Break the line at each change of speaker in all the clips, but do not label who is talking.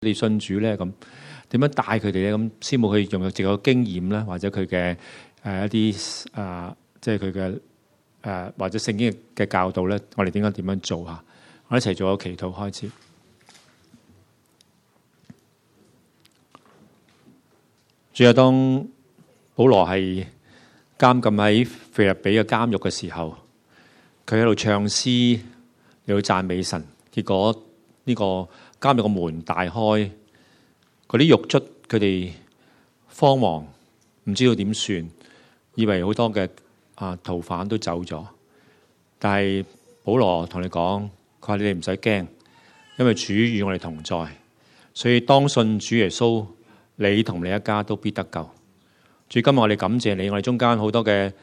你信主咧，咁點樣帶佢哋咧？咁師母佢用自己嘅經驗咧，或者佢嘅一啲即係佢嘅或者聖經嘅教導咧，我哋點樣做啊？我哋一齊做個祈禱開始。主啊，當保羅係監禁喺腓立比嘅監獄嘅時候，佢喺度唱詩，嚟到讚美神。結果呢個監獄嘅門大開，嗰啲獄卒佢哋慌忙，唔知道點算，以為好多嘅逃犯都走咗。但係保羅同你講，佢話你哋唔使驚，因為主與我哋同在，所以當信主耶穌，你同你一家都必得救。主，今日我哋感謝你，我哋中間好多嘅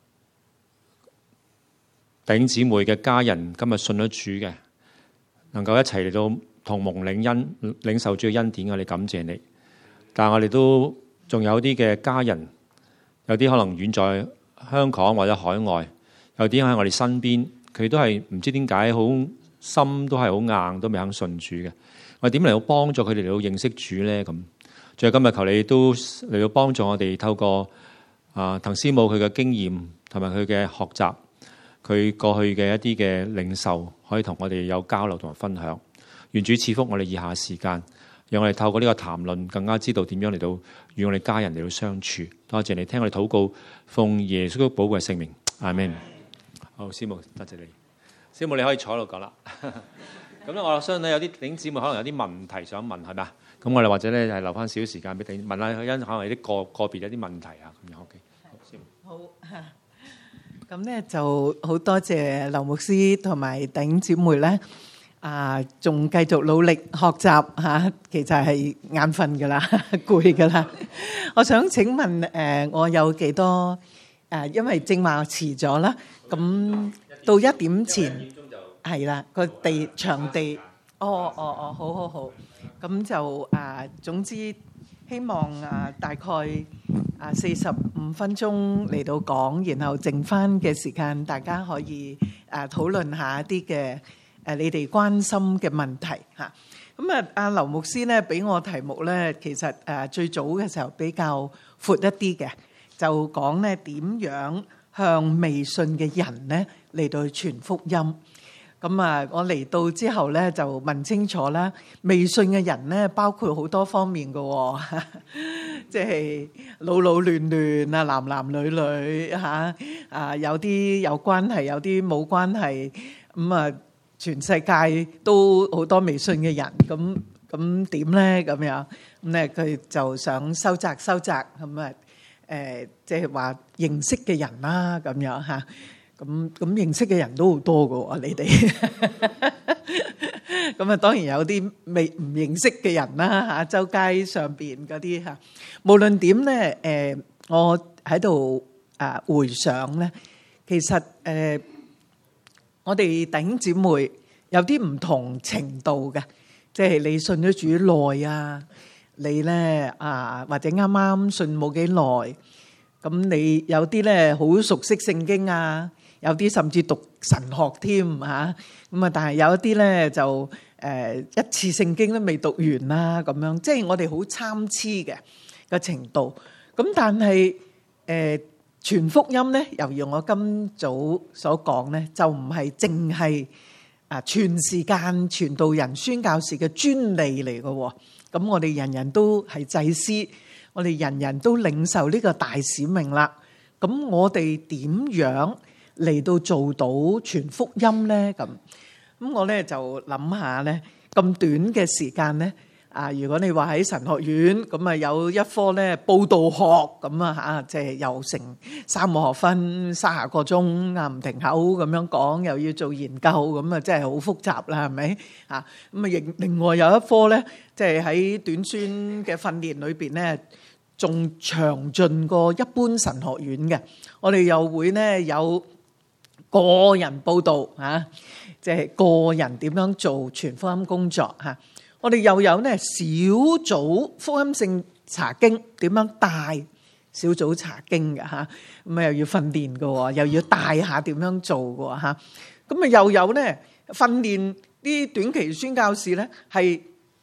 弟兄姊妹嘅家人，今日信咗主嘅，能夠一齊嚟到同蒙領受主嘅恩典，我哋感謝你。但係我哋都仲有啲嘅家人，有啲可能遠在香港或者海外，有啲喺我哋身邊，佢都係唔知點解好心都係好硬，都未肯信主嘅。我哋點嚟到幫助佢哋嚟到認識主呢？咁，最後今日求你都嚟到幫助我哋，透過滕師母佢嘅經驗同埋佢嘅學習，佢過去嘅一啲嘅領受，可以同我哋有交流同埋分享。願主賜福我哋以下時間，讓我哋透過呢個談論，更加知道點樣嚟到與我哋家人嚟到相處。多謝你聽我哋禱告，奉耶穌基督寶貴聖名，阿們。好，師母，多謝你。師母你可以坐喺度講啦。咁咧，我相信咧有啲弟兄姊妹可能有啲問題想問，係咪啊？咁我哋或者咧係留翻少少時間俾你問下佢，可能有啲個別有啲問題啊咁樣。OK， 好，師母。
好。咁咧就好多謝劉牧師同埋弟兄姊妹咧，仲繼續努力學習嚇，其實係眼瞓噶啦，攰噶啦。我想請問我有幾多因為正話遲咗啦，咁到1點前係啦，個場地，好，咁就總之希望大概45分鐘嚟到講，然後剩翻嘅時間大家可以討論下一啲嘅你哋關心嘅問題嚇。咁阿劉牧師咧俾我題目咧，其實最早嘅時候比較闊一啲嘅，就講咧點樣向未信嘅人咧嚟到傳福音。咁我嚟到之後咧就問清楚啦，未信嘅人咧包括好多方面嘅，即係老老嫩嫩男男女女有啲有關係，有啲冇關係。咁全世界都好多未信嘅人，咁點咧？咁樣咁咧佢就想收窄咁即係話認識嘅人啦，咁樣嚇。咁認識嘅人都好多㗎喎，你哋咁當然有啲未唔認識嘅人啦嚇，周街上邊嗰啲嚇。無論點咧，我喺度回想咧，其實我哋弟兄姊妹有啲唔同程度嘅，即係你信咗主耐啊，你咧或者啱啱信冇幾耐，咁你有啲咧好熟悉聖經啊。有啲甚至讀神學添嚇，咁但係有一啲咧就一次聖經都未讀完啦咁樣，即係我哋好參差嘅程度。咁但係傳福音咧，猶如我今早所講咧，就唔係淨係全時間傳道人宣教士嘅專利嚟嘅喎。咁我哋人人都係祭司，我哋人人都領受呢個大使命啦。咁我哋點樣嚟到做到傳福音咧？咁我咧就諗下咧，咁短嘅時間咧，如果你話喺神學院咁有一科咧佈道學咁即係又成3個學分30個鐘唔停口咁樣講，又要做研究咁真係好複雜啦，係咪？咁另外有一科咧，即係喺短宣嘅訓練裏邊咧，仲詳盡過一般神學院嘅。我哋又會咧有個人佈道即係個人點樣做傳福音工作嚇。我哋又有咧小組福音性查經，點樣帶小組查經嘅嚇。咁又要訓練嘅，又要帶下點樣做嘅嚇。咁又有咧訓練啲短期宣教士咧係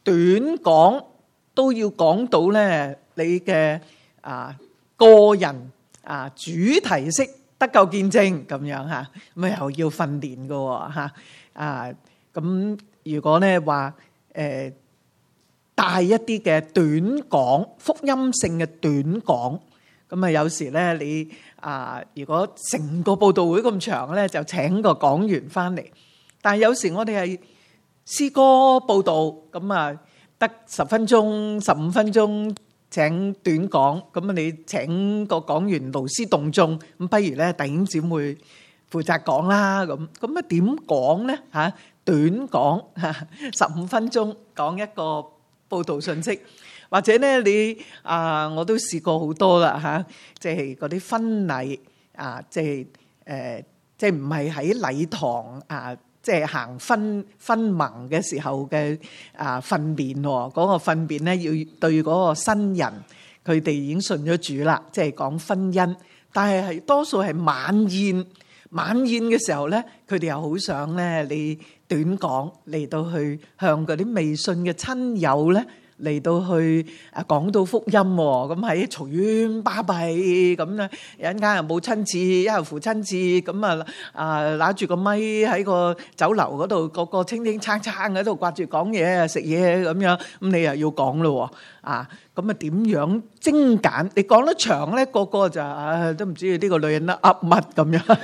短講都要講到咧你嘅個人主題式得救見證咁樣嚇，咁又要訓練嘅嚇咁如果咧話帶一啲嘅短講福音性嘅短講，咁有時咧你如果成個佈道會咁長咧，就請個講員翻嚟。但係有時我哋係詩歌佈道，咁得10分鐘、15分鐘請短講，咁你請個講員勞師動眾，咁不如咧弟兄姊妹負責講啦，咁點講咧嚇？短講15分鐘講一個佈道信息，或者咧你我都試過好多啦嚇，即係嗰啲婚禮即係唔係喺禮堂即係行婚盟嘅時候嘅訓練喎，嗰個訓練咧要對嗰個新人，佢哋已經信咗主啦，即係講婚姻，但係多數係晚宴嘅時候咧，佢哋又好想咧你短講嚟到去向嗰啲未信嘅親友咧嚟到去講到福音喎，咁喺嘈冤巴閉咁咧，有一間又母親節，一係父親節，咁拿住個咪喺個酒樓嗰度，個個清清撐撐喺度掛住講嘢食嘢咁樣，咁你又要講咯喎，咁點樣精簡？你講得長咧，個個就都唔知呢個女人噏乜咁樣。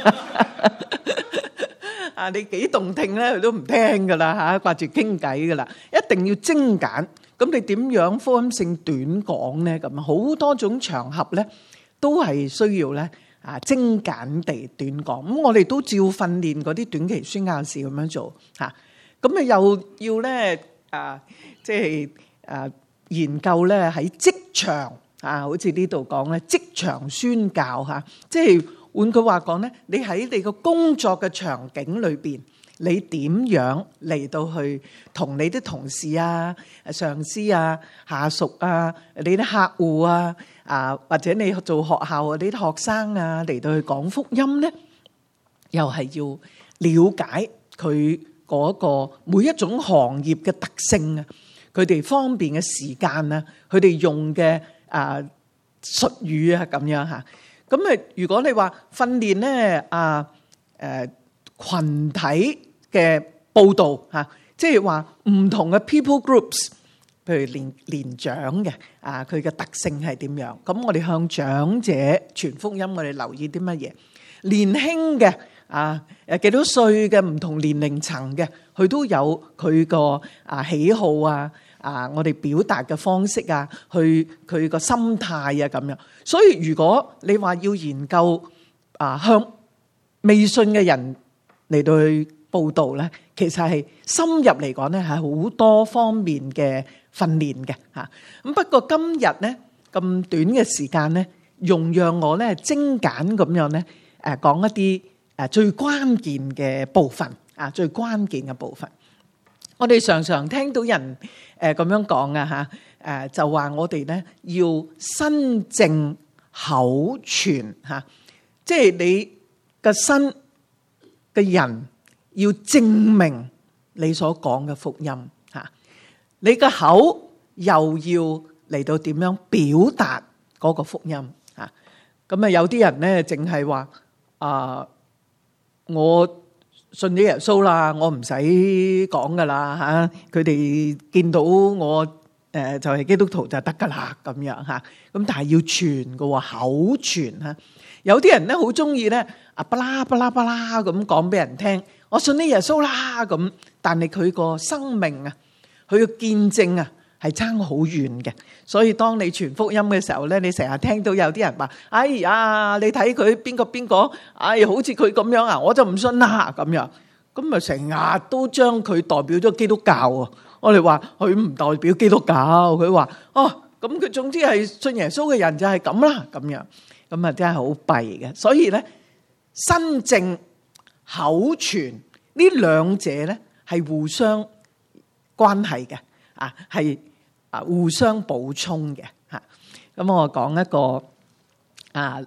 你幾動聽咧，佢都唔聽噶啦嚇，掛住傾偈噶啦，一定要精簡。咁你點樣福音性短講咧？咁好多種場合咧，都係需要咧精簡地短講。咁我哋都照訓練嗰啲短期宣教士咁樣做嚇。咁又要咧即係研究咧喺職場好似呢度講咧職場宣教嚇，即係換句話講咧，你喺你個工作嘅場景裏邊，你點樣嚟到去同你啲同事上司下屬你啲客戶或者你做學校你啲學生嚟到去講福音咧，又係要了解佢嗰個每一種行業嘅特性佢哋方便嘅時間佢哋用嘅術語咁樣嚇。咁如果你話訓練咧群體嘅報導即係話唔同嘅 people groups， 譬如年長嘅佢嘅特性係點樣？咁我哋向長者傳福音，我哋留意啲乜嘢？年輕嘅幾多歲嘅唔同年齡層嘅，佢都有佢個喜好我哋表達嘅方式佢個心態咁樣。所以如果你話要研究向未信嘅人嚟到去報道咧，其實係深入嚟講咧，係好多方面嘅訓練嘅嚇。咁不過今日咧咁短嘅時間咧，容讓我咧精簡咁樣咧講一啲最關鍵嘅部分最關鍵嘅部分。我哋常常聽到人咁樣講就話我哋咧要身正口傳嚇，即係你個身嘅人要證明你所講嘅福音嚇，你個口又要嚟到點樣表達嗰個福音嚇。咁有啲人咧淨係話我信咗耶穌啦，我唔使講噶啦嚇，佢哋見到我就係基督徒就得噶啦咁樣嚇。咁但係要傳嘅喎，口傳嚇。有啲人咧好中意咧巴拉巴拉巴拉咁講俾人聽，我信咗耶穌啦咁，但係佢個生命佢個見證係差好遠嘅。所以當你傳福音嘅時候咧，你成日聽到有啲人話：哎呀，你睇佢邊個，好似佢咁樣我就唔信啦咁樣。咁咪成日都將佢代表咗基督教啊！我哋話佢唔代表基督教，佢話咁佢總之係信耶穌嘅人就係咁啦咁樣。咁真係好弊嘅。所以咧，身正口傳呢兩者咧係互相關係嘅係互相補充嘅嚇。咁我講一個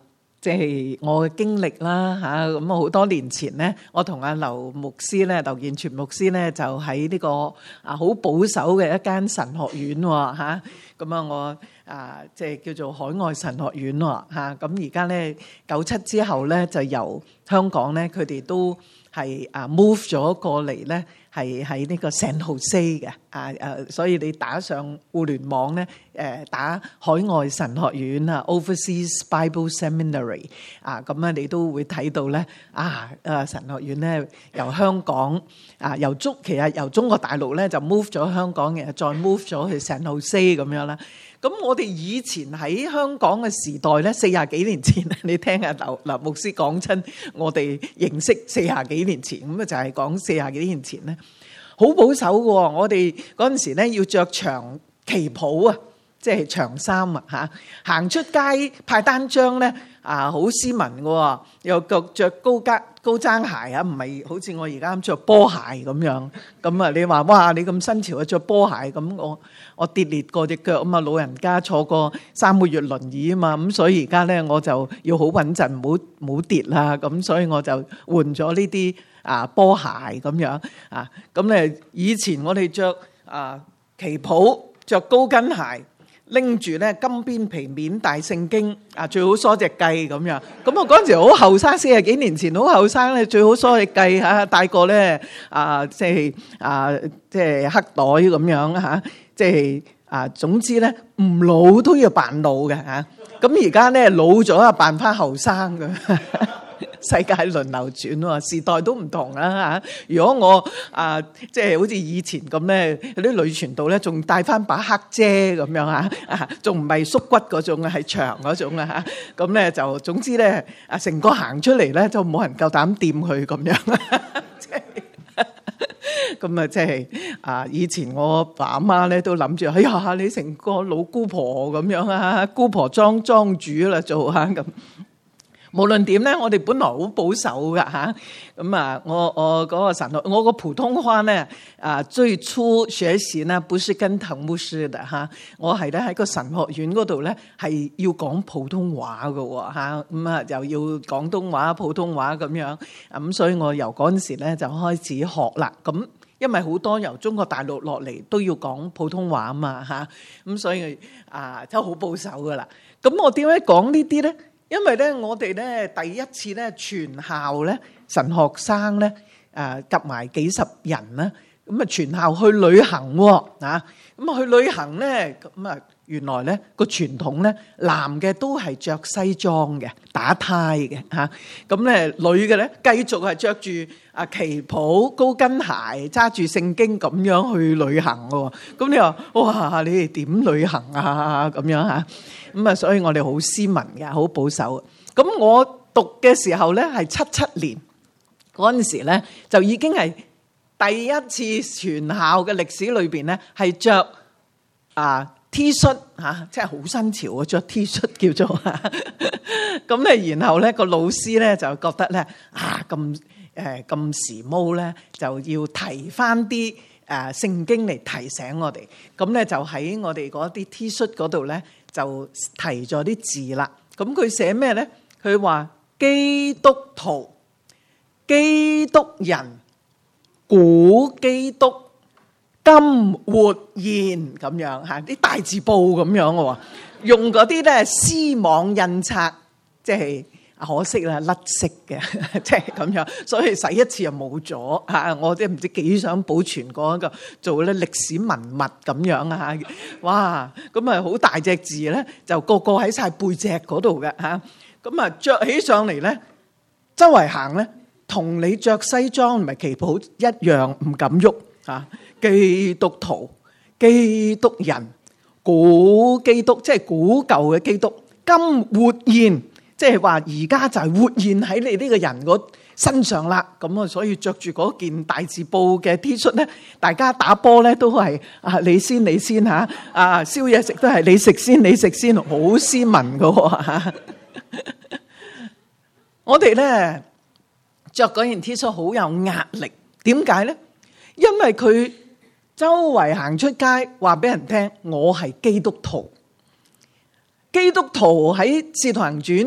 即係我嘅經歷啦嚇，咁好多年前咧，我同阿劉牧師咧、劉健全牧師咧，就喺呢個好保守嘅一間神學院喎嚇，咁我即係叫做海外神學院喎嚇，咁而家咧97之後咧，就由香港咧，佢哋都係move 咗過嚟咧，係喺呢個 San Jose 嘅所以你打上互聯網咧，打海外神學院Overseas Bible Seminary 咁你都會睇到咧神學院咧由香港其實由中國大陸咧就 move 咗香港嘅，再 move 咗去 San Jose 咁樣啦。咁我哋以前喺香港嘅時代咧，40幾年前，你聽下劉牧師講親，我哋認識40幾年前，咁就係講40幾年前咧，好保守嘅喎。我哋嗰陣時咧要着長旗袍即係長衫行出街派單張咧好斯文嘅喎，又着高踭鞋唔係好似我而家咁着波鞋咁樣。咁你話哇，你咁新潮着波鞋，咁我跌裂過隻腳老人家坐過3個月輪椅咁所以而家咧我就要好穩陣，唔好跌啦。咁所以我就換咗呢啲波鞋咁樣咁咧以前我哋着旗袍，着高跟鞋，拎住咧金邊皮面大聖經最好梳隻髻咁樣。咁我嗰陣時好後生，40幾年前好後生咧，最好梳隻髻帶個咧即係黑袋咁樣即係總之咧唔老都要扮老嘅咁而家咧老咗扮翻後生嘅。世界輪流轉喎，時代都唔同啦。如果我即係好似以前咁咧，有啲女傳道咧仲帶翻把黑遮咁樣仲唔係縮骨嗰種係長嗰種咁咧就總之咧成個行出嚟咧就冇人夠膽掂佢咁樣。咁即係以前我爸阿媽咧都諗住，哎呀你成個老姑婆咁樣姑婆莊主啦做咁。無論點咧，我哋本來好保守噶咁我嗰個神學，我個普通話咧最初學習呢，不是跟滕牧師的我係咧喺個神學院嗰度咧係要講普通話噶咁又要廣東話、普通話咁樣咁，所以我由嗰陣時咧就開始學啦。咁因為好多由中國大陸落嚟都要講普通話嘛咁所以真係好保守噶啦。咁我點解講呢啲咧？因為咧，我哋咧第一次咧全校咧神學生咧夾埋幾十人啦，咁全校去旅行咁去旅行咧咁原來咧個傳統咧男嘅都係着西裝嘅，打呔嘅咁咧女嘅咧繼續係着住旗袍、高跟鞋，揸住聖經咁樣去旅行喎。咁你話哇，你哋點旅行咁樣咁所以我哋好斯文嘅，好保守。咁我讀嘅時候咧係77年嗰陣時咧，就已經係第一次全校嘅歷史裏邊咧係着T 恤即係好新潮啊！着 T 恤叫做咁咧，然後咧個老師咧就覺得咧咁時髦咧，就要提翻啲聖經嚟提醒我哋。咁咧就喺我哋嗰啲 T 恤嗰度咧就提咗啲字啦。咁佢寫咩咧？佢話基督徒、基督人、古基督、今活現咁樣啲大字報咁樣喎，用嗰啲咧絲網印刷，即係可惜啦，甩色嘅，即係咁樣，所以洗一次又冇咗我都唔知幾想保存嗰個做咧歷史文物咁樣哇！咁好大隻字咧，就個個喺晒背脊嗰度嘅咁着起上嚟咧，周圍行咧，同你着西裝唔係旗袍一樣，唔敢喐基督徒、基督人、古基督，即係古舊嘅基督，今活現，即係話而家就係活現喺你呢個人個身上啦。咁所以着住嗰件大字報嘅 T 恤咧，大家打波咧都係你先燒嘢食都係你食先，好斯文噶我哋咧着嗰件 T 恤好有壓力，點解咧？因為佢周圍行出街，話俾人聽我係基督徒。基督徒喺《使徒行傳》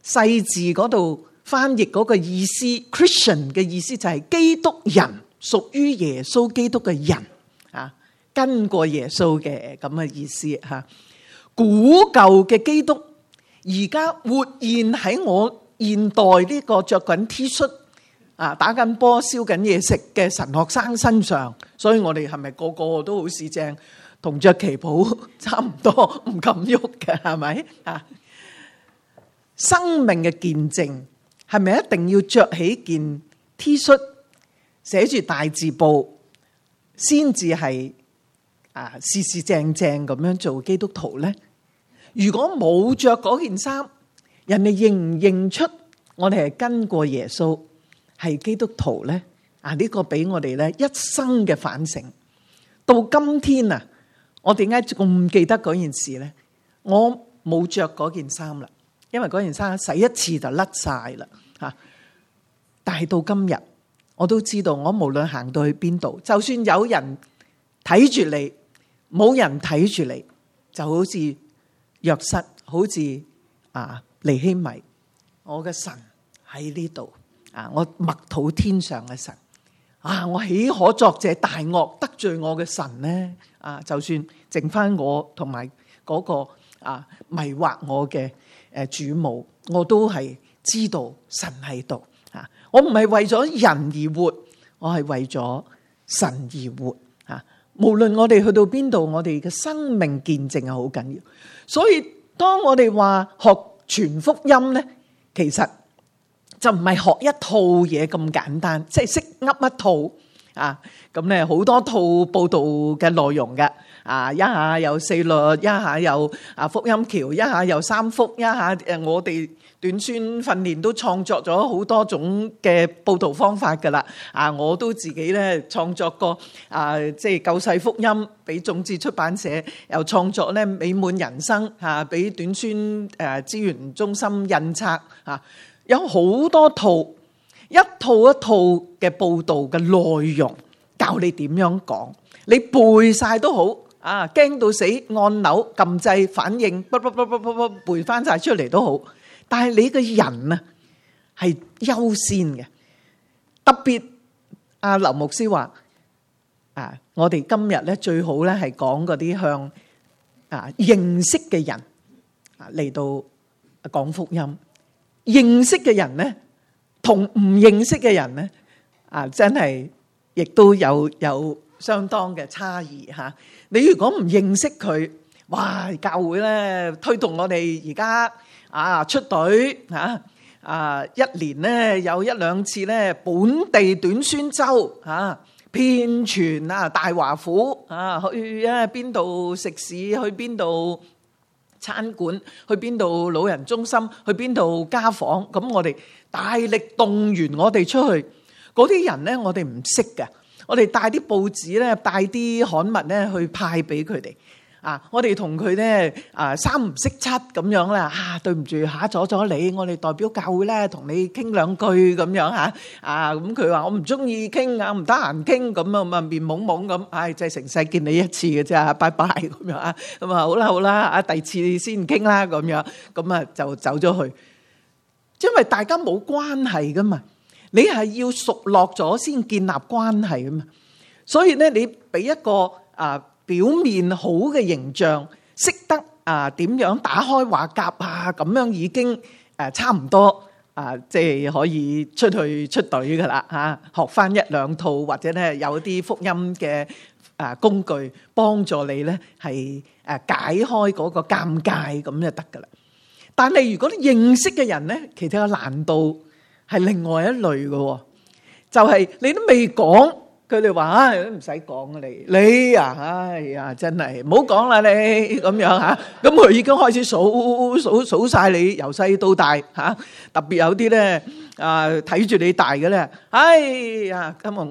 細字嗰度翻譯嗰個意思 ，Christian 嘅意思就係基督人，屬於耶穌基督嘅人啊，跟過耶穌嘅咁嘅意思吓。古舊嘅基督而家活現喺我現代呢個着緊 T 恤啊，打緊波燒緊嘢食嘅神學生身上，所以我哋係咪個個都好似正同着旗袍差唔多，唔敢喐嘅係咪啊？生命嘅見證係咪一定要着起件 T 恤寫住大字報先至係事事正正咁樣做基督徒咧？如果冇着嗰件衫，人哋認唔認出我哋係跟過耶穌係基督徒咧？呢個俾我哋咧一生嘅反省。到今天啊，我點解咁記得嗰件事咧？我冇着嗰件衫啦，因為嗰件衫洗一次就甩晒啦吓。但係到今日，我都知道，我無論行到去邊度，就算有人睇住你，冇人睇住你，就好似約瑟，好似尼希米，我嘅神喺呢度我默禱天上嘅神我豈可作這大惡得罪我嘅神呢？就算剩翻我同埋嗰個迷惑我嘅主母，我都係知道神喺度我唔係為咗人而活，我係為咗神而活無論我哋去到邊度，我哋嘅生命見證係好緊要。所以當我哋話學傳福音咧，其實就唔係學一套嘢咁簡單，即係識噏一套咁咧，好多套報道嘅內容嘅一下有四律，一下有福音橋，一下有三福，一下我哋短宣訓練都創作咗好多種嘅報道方法噶啦我都自己咧創作過即係救世福音俾眾志出版社，又創作咧美滿人生俾短宣資源中心印刷有好多套，一套一套嘅報道嘅內容，教你點樣講，你背晒都好驚到死，按鈕撳掣反應，背翻晒出嚟都好。但係你個人係優先嘅，特別劉牧師話我哋今日咧最好咧係講嗰啲向認識嘅人嚟到講福音。認識嘅人咧同唔認識嘅人咧真係亦都有相當嘅差異吓。你如果唔認識佢，哇！教會咧推動我哋而家出隊一年咧有一兩次咧本地短宣周遍全大華府去邊度食肆，去邊度餐館，去邊度老人中心，去邊度家訪，咁我哋大力動員我哋出去。嗰啲人咧我哋唔識嘅，我哋帶啲報紙咧，帶啲刊物咧去派俾佢哋。我哋同佢咧三唔識七咁樣啦，對唔住阻咗你，我哋代表教會咧同你傾兩句咁樣咁佢話我唔中意傾唔得閒傾咁啊，面懵懵咁，就係成世見你一次嘅啫，拜拜咁樣咁好啦第二次先傾啦咁樣，咁就走咗去，因為大家冇關係噶嘛，你係要熟絡咗先建立關係噶嘛，所以咧你俾一個表面好嘅形象，識得點樣打開話匣咁樣已經差唔多即係可以出去出隊噶啦學翻一兩套，或者咧有啲福音嘅工具幫助你咧係解開嗰個尷尬咁就得噶啦。但係如果你認識嘅人咧，其實個難度係另外一類嘅，就係你都未講。佢哋話都唔使講你哎呀真係唔好講啦你咁樣咁佢已經開始數晒你由細到大特別有啲咧睇住你大嘅咧，哎呀咁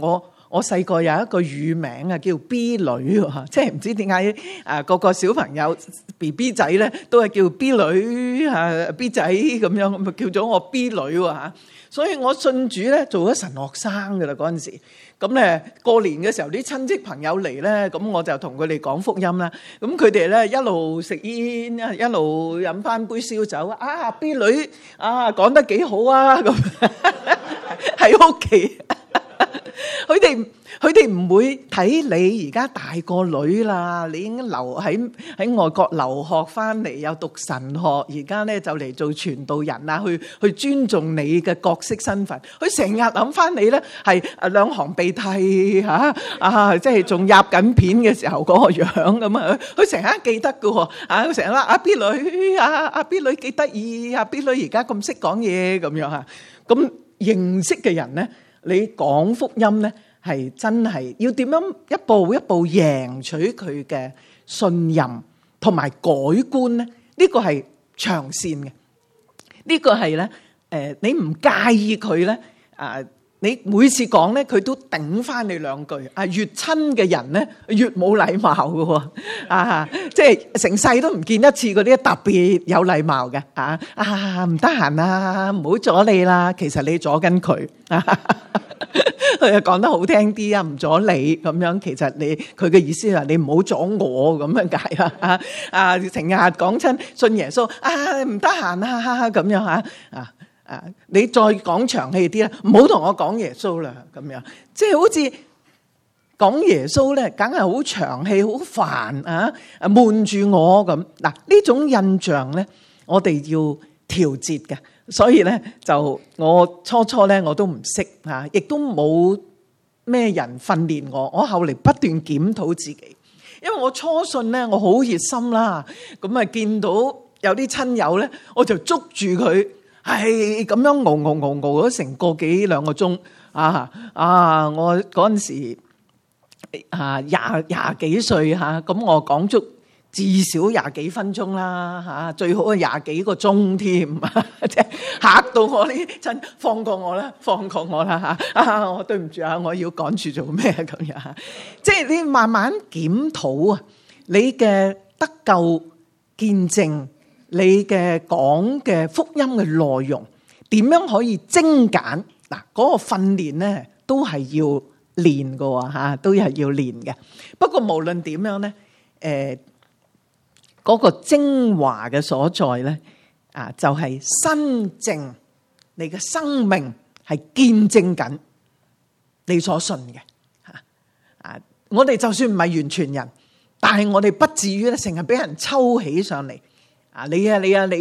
我細個有一個乳名啊，叫 B 女喎，即係唔知點解個個小朋友 BB 仔咧都係叫 B 女B 仔咁樣，咪叫咗我 B 女喎嚇。所以我信主咧做咗神學生噶啦嗰陣時，咁咧過年嘅時候啲親戚朋友嚟咧，咁我就同佢哋講福音啦。咁佢哋咧一路食煙，一路飲翻杯燒酒。啊 B 女啊講得幾好啊咁喺屋企。佢哋唔會睇你而家大個女啦，你已經喺外國留學翻嚟，又讀神學，而家咧就嚟做傳道人啦，去尊重你嘅角色身份。佢成日諗翻你咧係兩行鼻涕即係仲入緊片嘅時候嗰個樣咁啊！佢成日記得㗎喎，佢成日話阿 B 女阿 B 女幾得意，阿 B 女而家咁識講嘢咁樣嚇。咁認識嘅人咧，你講福音咧，係真係要點樣一步一步贏取佢嘅信任同埋改觀咧？呢個係長線嘅，呢個係咧你唔介意佢咧你每次講咧，佢都頂翻你兩句。越親嘅人咧，越冇禮貌嘅喎。即係成世都唔見一次嗰啲特別有禮貌嘅。唔得閒啊，唔好阻你啦。其實你阻緊佢。佢又講得好聽啲啊，唔阻你咁樣。其實佢嘅意思係你唔好阻我咁樣解啦。成日講親信耶穌唔得閒啊咁樣嚇。你再講長氣啲啦，唔好同我講耶穌啦，咁樣即係好似講耶穌咧，梗係好長氣，好煩悶住我咁。嗱，呢種印象咧，我哋要調節嘅。所以咧，就我初咧我都唔識亦都冇咩人訓練我。我後嚟不斷檢討自己，因為我初信咧，我好熱心啦。咁見到有啲親友咧，我就捉住佢。係咁樣熬咗成個幾兩個鐘我嗰陣時廿幾歲咁我講足至少廿幾分鐘啦最好廿幾個鐘添，即係嚇到我呢真放過我啦我對唔住我要趕住做咩咁樣即係你慢慢檢討你嘅得救見證。你嘅講嘅福音嘅內容點樣可以精簡？嗱，嗰個訓練咧都係要練嘅都係要練嘅。不過無論點樣咧，嗰個精華嘅所在咧就係真正你嘅生命係見證緊你所信嘅我哋就算唔係完全人，但係我哋不至於咧成日俾人抽起上嚟。你乜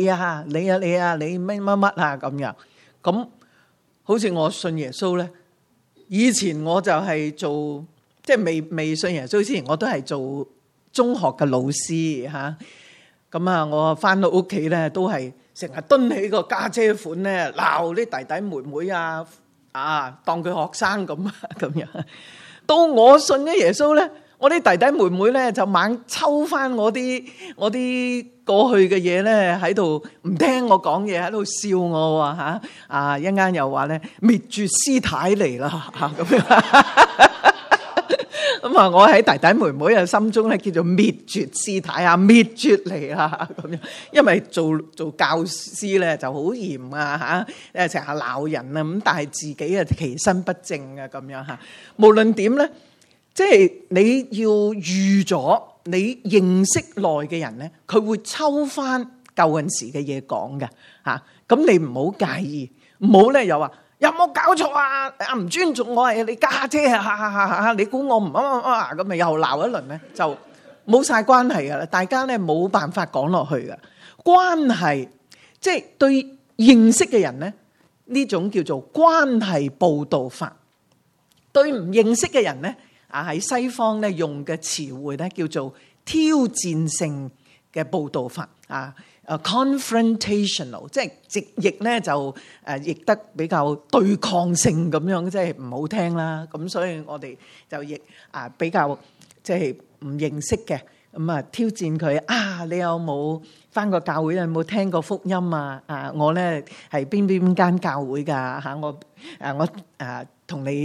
咁樣咁，好似我信耶穌咧。以前我就係做即係未信耶穌之前，我都係做中學嘅老師咁我翻到屋企咧，都係成日蹲起個家姐款咧，鬧啲弟弟妹妹當佢學生咁樣。到我信咗耶穌咧，我啲弟弟妹妹咧就猛抽翻我啲過去嘅嘢咧，喺度唔聽我講嘢，喺度笑我一陣間又話咧滅絕師太嚟啦咁樣。咁我喺弟弟妹妹嘅心中咧叫做滅絕師太滅絕嚟啦咁樣，因為做教師咧就好嚴成日鬧人咁，但係自己其身不正咁樣無論點咧，即係你要預咗你認識內嘅人咧，佢會抽翻舊陣時嘅嘢講嘅咁你唔好介意，唔好咧又話有冇搞錯唔尊重我係你家姐你估我唔咁咪又鬧一輪咧，就冇晒關係噶啦。大家咧冇辦法講落去噶關係，即係對認識嘅人咧，呢種叫做關係報道法。對唔認識嘅人咧喺西方咧用嘅詞彙咧叫做挑戰性嘅報道法confrontational， 即係直譯咧就譯得比較對抗性咁樣，即係唔好聽啦。咁所以我哋就譯比較即係唔認識嘅咁挑戰佢你有冇返過教會？有冇聽過福音我咧係邊間教會㗎我同你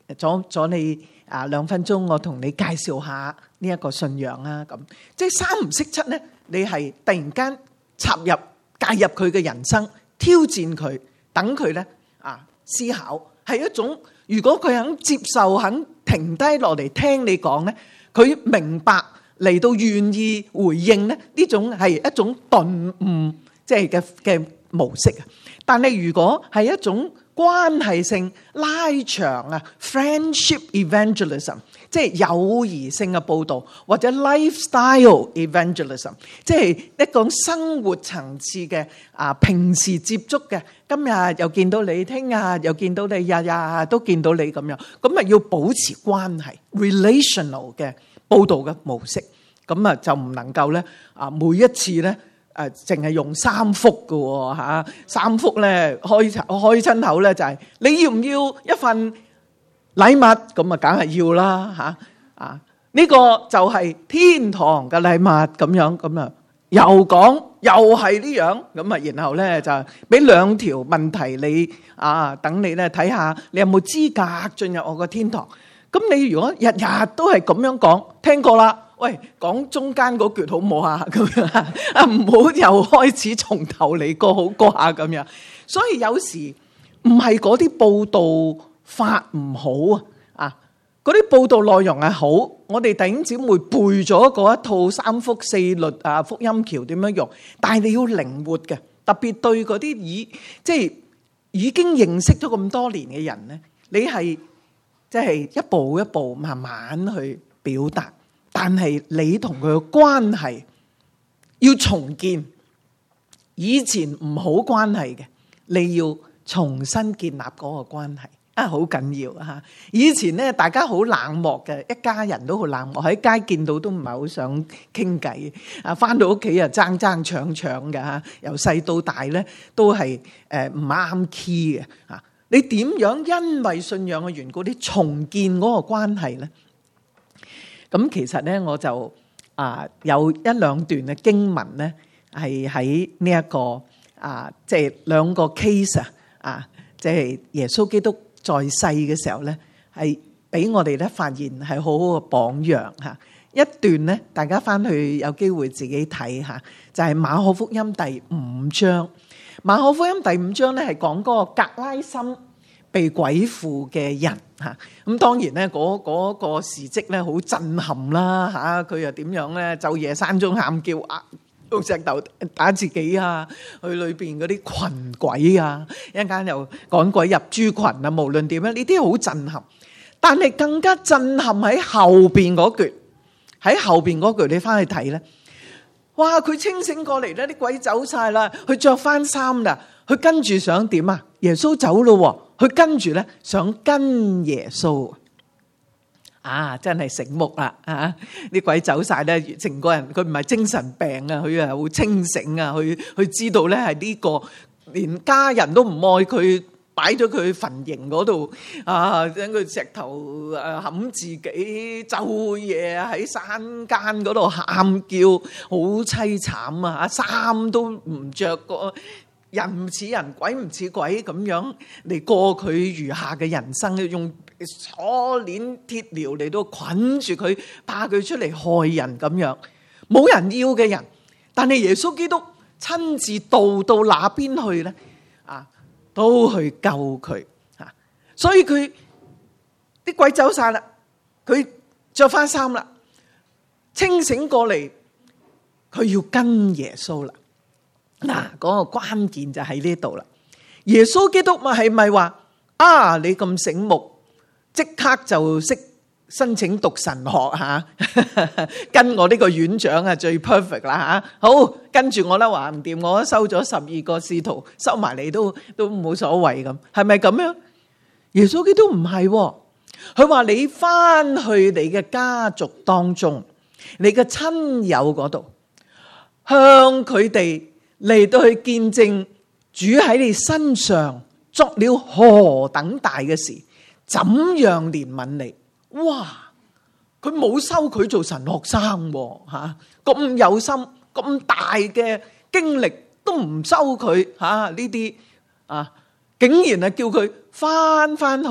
阻你2分鐘，我同你介紹下呢一個信仰啊。咁即係3唔識7咧，你係突然間介入佢嘅人生，挑戰佢，等佢咧思考，係一種如果佢肯接受，肯停低落嚟聽你講咧，佢明白嚟到願意回應咧，呢種係一種頓悟，即係嘅模式啊。但係如果係一種關係性拉長，friendship evangelism， 即係友誼性嘅報導，或者 lifestyle evangelism， 即係一個生活層次嘅平時接觸嘅，今日又見到你，聽日又見到你，日日都見到你咁樣，咁要保持關係 relational 嘅報導嘅模式，咁就唔能夠咧每一次咧淨係用3幅嘅喎，3幅咧開親口咧就係你要唔要一份禮物？咁梗係要啦呢個就係天堂嘅禮物咁樣，咁又講又係呢樣咁然後咧就俾2條問題你等你咧睇下你有冇資格進入我個天堂。咁你如果日日都係咁樣講，聽過啦。喂，講中間嗰橛好唔好啊？咁樣唔好又開始從頭嚟過好過下咁樣。所以有時唔係嗰啲報道法唔好嗰啲報道內容係好，我哋弟兄姊妹背咗嗰一套3福4律福音橋點樣用，但係你要靈活嘅，特別對嗰啲即係已經認識咗咁多年嘅人咧，你係即係一步一步慢慢去表達。但係你同佢嘅關係要重建，以前唔好關係嘅，你要重新建立嗰個關係好緊要以前咧大家好冷漠嘅，一家人都好冷漠，喺街見到都唔係好想傾偈翻到屋企爭搶嘅由細到大咧都係唔啱 key 嘅你點樣因為信仰嘅緣故，你重建嗰個關係咧？咁其實咧，我就有1-2段嘅經文咧，係喺呢一個即係2個 case 即係耶穌基督在世嘅時候咧，係俾我哋咧發現係好好嘅榜樣一段咧，大家翻去有機會自己睇就係馬可福音第5章。馬可福音第5章咧係講嗰個格拉森被鬼附嘅人咁當然咧嗰個事蹟咧好震撼啦佢又點樣咧晝夜山中喊叫用石頭打自己去裏邊嗰啲群鬼一陣間又趕鬼入豬群無論點樣呢啲好震撼。但係更加震撼喺後邊嗰句，你翻去睇咧，哇！佢清醒過嚟咧，啲鬼走晒啦，佢着翻衫啦，佢跟住想點耶穌走咯，佢跟住咧想跟耶穌真係醒目啦啲鬼走晒咧，成個人佢唔係精神病佢係好清醒佢知道咧係呢個連家人都唔愛佢，擺咗佢墳塋嗰度將佢石頭冚自己，晝夜喺山間嗰度喊叫，好淒慘衫都唔着過，人唔似人，鬼唔似鬼咁樣嚟過佢餘下嘅人生，用鎖鏈鐵鐐嚟到捆住佢，怕佢出嚟害人咁樣，冇人要嘅人，但係耶穌基督親自到那邊去咧都去救佢所以佢啲鬼走晒啦，佢着翻衫啦，清醒過嚟，佢要跟耶穌啦。嗰個關鍵就喺呢度啦。耶穌基督係咪話你咁醒目，即刻就識申請讀神學跟我呢個院長最 perfect 啦好，跟住我啦，話唔掂，我都收咗12個使徒，收埋你都冇所謂咁，係咪咁樣？耶穌基督唔係，佢話你翻去你嘅家族當中，你嘅親友嗰度，向佢哋嚟到去見證主喺你身上作了何等大嘅事，怎樣憐憫你。哇！佢冇收佢做神學生咁有心，咁大嘅經歷都唔收佢呢啲竟然叫佢翻去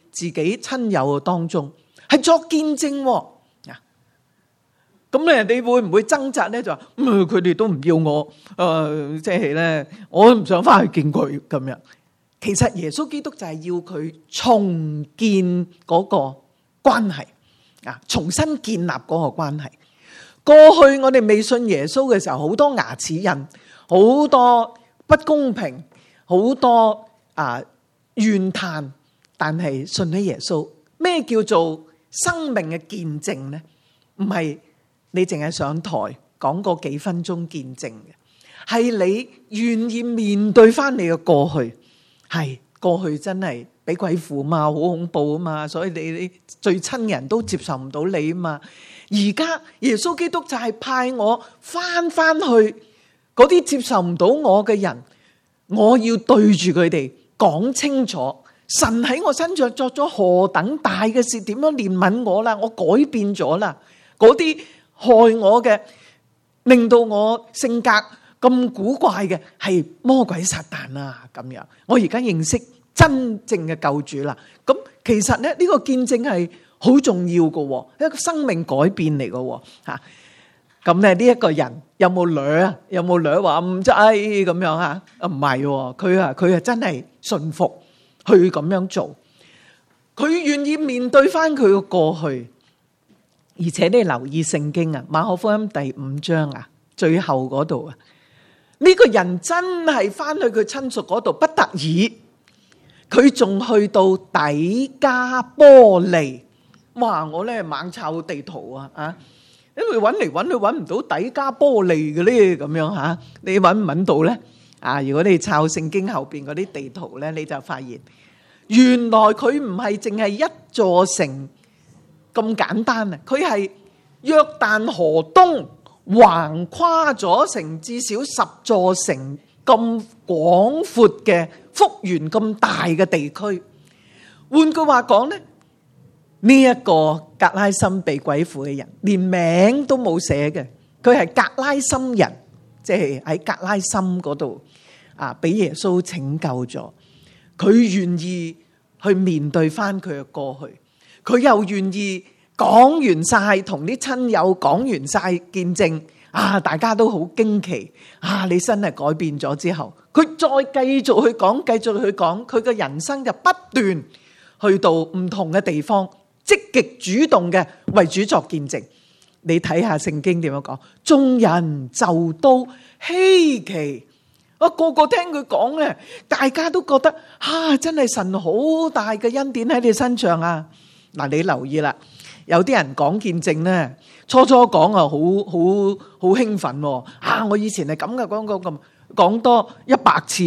自己親友當中，係作見證喎。咁咧，你會唔會掙扎咧？就話佢哋都唔要我，即係咧，我都唔想翻去見佢咁樣。其實耶穌基督就係要佢重建嗰個關係啊，重新建立嗰個關係。過去我哋未信耶穌嘅時候，好多牙齒印，好多不公平，好多怨嘆。但係信咗耶穌，咩叫做生命嘅見證呢？唔係你淨係上台講個幾分鐘見證嘅，係你願意面對翻你嘅過去。係過去真係俾鬼附嘛，好恐怖啊嘛，所以你最親嘅人都接受唔到你啊嘛。而家耶穌基督就係派我翻去嗰啲接受唔到我嘅人，我要對住佢哋講清楚，神喺我身上作咗何等大嘅事，點樣憐憫我啦，我改變咗啦。嗰啲害我嘅，令到我性格咁古怪嘅，係魔鬼撒旦啊咁樣。我而家認識真正嘅救主啦。咁其實咧，呢個見證係好重要嘅，一個生命改變嚟嘅吓。咁咧，呢一個人有冇掠啊？有冇掠話唔制咁樣吓？唔係，佢係真係順服去咁樣做。佢願意面對翻佢嘅過去，而且你留意聖經啊，馬可福音第5章啊，最後嗰度啊。呢個人真係翻去佢親屬嗰度，不得已，佢仲去到底加波利。哇！我咧猛抄地圖啊，因為揾嚟揾去揾唔到底加波利嘅咧，咁樣吓，你揾唔揾到咧？如果你抄聖經後邊嗰啲地圖咧，你就發現原來佢唔係淨係一座城咁簡單啊，佢係約旦河東橫跨咗成至少10座城咁廣闊嘅幅員咁大嘅地區。換句話講咧，呢一個格拉森被鬼附嘅人，連名都冇寫嘅，佢係格拉森人，即係喺格拉森嗰度俾耶穌拯救咗。佢願意去面對翻佢嘅過去，佢又願意講完晒，同啲親友講完晒見證，大家都好驚奇，你真係改變咗之後，佢再繼續去講，佢嘅人生就不斷去到唔同嘅地方，積極主動嘅為主作見證。你睇下聖經點樣講，眾人就都稀奇，個個聽佢講咧，大家都覺得真係神好大嘅恩典喺你身上啊！嗱，你留意啦，有啲人講見證咧，初講好興奮，我以前係咁嘅，講多100次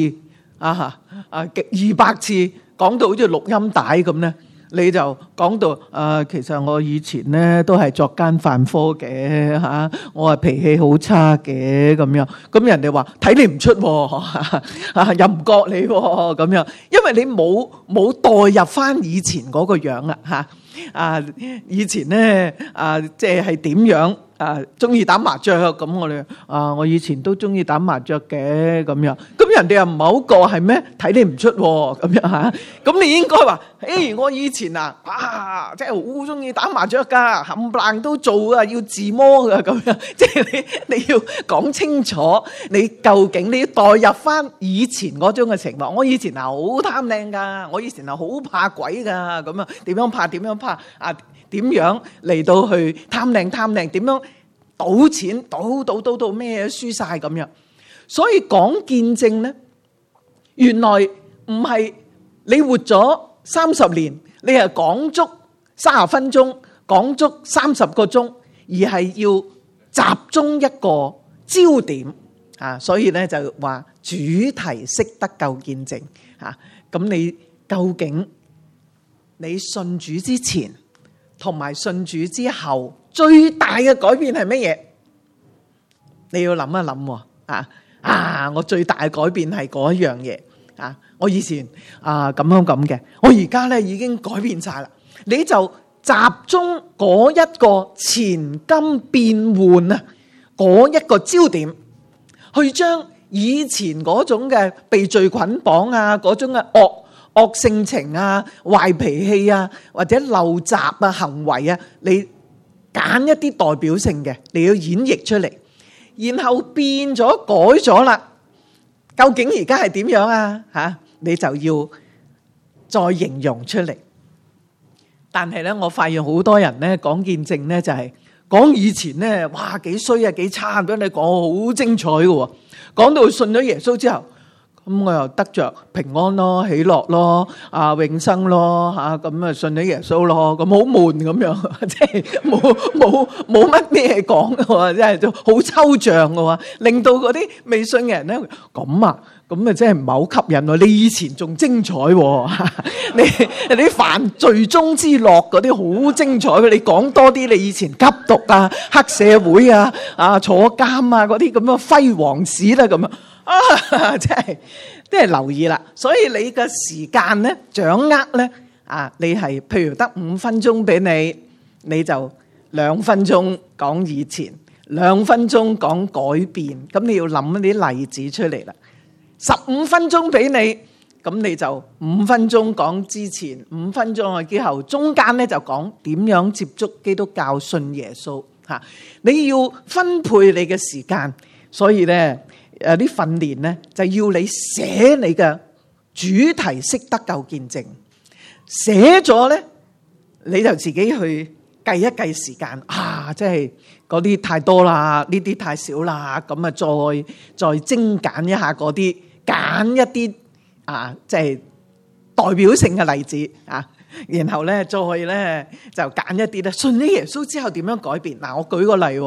200次，講到好似錄音帶咁咧。你就講到其實我以前咧都係作奸犯科嘅嚇，我係脾氣好差嘅咁樣。咁人哋話睇你唔出又唔覺你咁樣，因為你冇代入翻以前嗰個樣啦嚇。以前咧即係點樣中意打麻雀咁，我哋我以前都中意打麻雀嘅咁樣。咁人哋又唔係好覺係咩？睇你唔出咁樣嚇。咁你應該話，我以前即係好中意打麻雀噶，冚唪唥都做啊，要自摸噶咁樣。即係你要講清楚，你究竟你要代入翻以前嗰種嘅情況。我以前好貪靚噶，我以前好怕鬼噶咁樣。點樣怕？點樣嚟到去貪靚？點樣賭錢？賭到咩輸晒咁樣？所以講見證咧，原來唔係你活咗30年，你係講足30分鐘，講足30個鐘，而係要集中一個焦點所以咧就話主題式得救見證咁你究竟你信主之前同埋信主之後最大嘅改變係乜嘢？你要諗一諗我最大嘅改變係嗰一樣嘢我以前咁嘅，我而家咧已經改變晒啦。你就集中嗰一個前今變換嗰一個焦點，去將以前嗰種嘅被罪捆綁嗰種嘅惡性情啊、壞脾氣啊，或者陋習啊、行為啊，你揀一啲代表性嘅，你要演繹出嚟，然後變咗改咗啦。究竟而家係點樣啊？吓，你就要再形容出嚟。但係咧，我發現好多人咧講見證咧，就係講以前咧，哇幾衰啊，幾差，俾你講好精彩嘅。講到信咗耶穌之後，咁我又得着平安咯、喜樂咯、永生咯吓，咁啊信咗耶穌咯，咁好悶咁樣，即係冇乜咩講嘅，真係都好抽象嘅，令到嗰啲未信嘅人咧咁啊。咁啊，真係唔係好吸引喎！你以前仲精彩喎，你犯罪中之樂嗰啲好精彩嘅，你講多啲你以前吸毒啊、黑社會啊、坐監啊嗰啲咁嘅輝煌史啦，咁啊，真係留意啦。所以你嘅時間咧，掌握咧你係譬如得5分鐘俾你就2分鐘講以前，2分鐘講改變，咁你要諗一啲例子出嚟啦。15分鐘俾你，咁你就5分鐘講之前，5分鐘之後，中間咧就講點樣接觸基督教、信耶穌吓。你要分配你嘅時間，所以咧啲訓練咧就要你寫你嘅主題式得救見證，寫咗咧你就自己去計一計時間即係嗰啲太多啦，呢啲太少啦，咁啊再精簡一下嗰啲。揀一啲即係代表性嘅例子然後咧再咧就揀一啲咧信咗耶穌之後點樣改變。我舉個例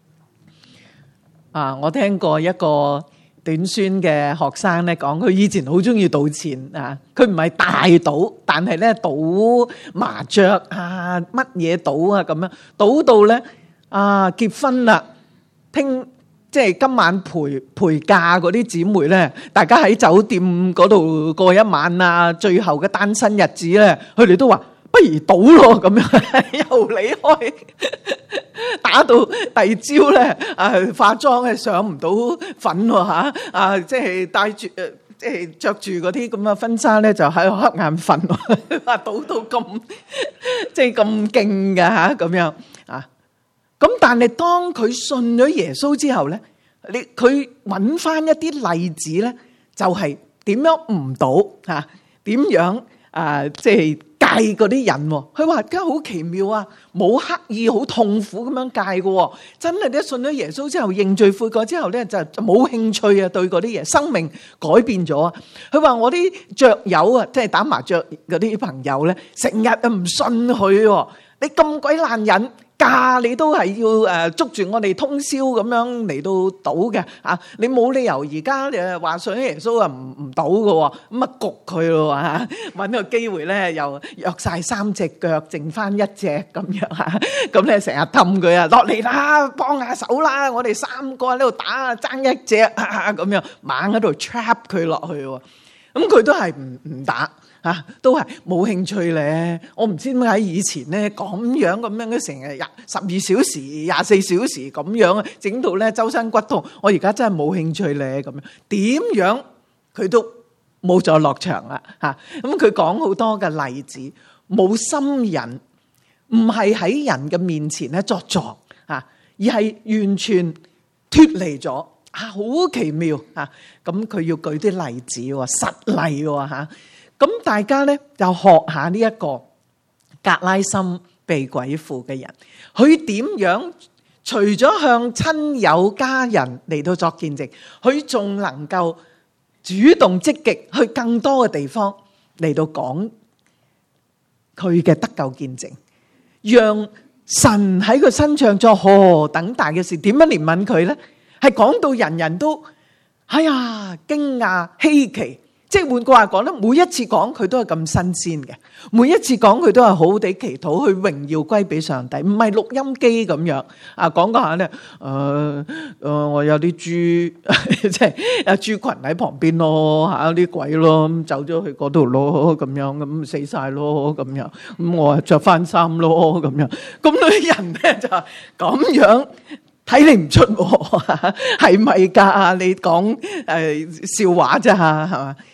我聽過一個短宣嘅學生咧講，佢以前好中意賭錢佢唔係大賭，但係咧賭麻雀乜嘢賭咁樣，賭到咧結婚啦，即係今晚陪嫁嗰啲姊妹咧，大家喺酒店嗰度過一晚最後嘅單身日子咧，佢哋都話不如賭咯咁樣，又離開，打到第二朝咧化妝係上唔到粉喎即係帶住即係着住嗰啲咁嘅婚紗咧，就喺度瞌眼瞓，話賭到咁即係咁勁㗎咁樣咁但係當佢信咗耶穌之後咧，佢揾翻一啲例子咧，就係點樣唔賭點樣即係戒嗰啲人。佢話而家好奇妙啊，冇刻意好痛苦咁樣戒嘅，真係咧信咗耶穌之後認罪悔改之後咧，就冇興趣啊對嗰啲嘢，生命改變咗啊。佢話我啲雀友即係打麻雀嗰啲朋友咧，成日唔信佢，你咁鬼爛忍。嫁你都係要捉住我哋通宵咁樣嚟到賭嘅你冇理由而家話信耶穌唔賭嘅，咁焗佢咯搵個機會咧又約晒3隻腳，剩翻1隻咁樣咁咧成日氹佢落嚟啦，幫下手啦，我哋3個喺度打爭1隻咁樣，猛喺度 trap 佢落去，咁佢都係唔打。都係冇興趣咧。我唔知點解以前咧咁樣嘅成日12小時、24小時咁樣整到咧周身骨痛。我而家真係冇興趣咧咁樣，點樣佢都冇再落場啦咁佢講好多嘅例子，冇心忍，唔係喺人嘅面前咧作作而係完全脫離咗好奇妙咁佢要舉啲例子實例咁大家咧就學下呢一個格拉森被鬼附嘅人，佢點樣除咗向親友家人嚟到作見證，佢仲能夠主動積極去更多嘅地方嚟到講佢嘅得救見證，讓神喺佢身上作何等大嘅事。點樣憐憫佢咧？係講到人人都驚訝稀奇。即係換句話講咧，每一次講佢都係咁新鮮嘅，每一次講佢都係好好地祈禱去榮耀歸俾上帝，唔係錄音機咁樣講嗰下咧，我有啲豬即係豬群喺旁邊咯啲鬼咯，咁走咗去嗰度咯，咁樣咁死晒咯，咁樣咁我着翻衫咯，咁樣咁啲人咧就咁樣。睇你唔出係咪㗎？你講笑話啫係嘛？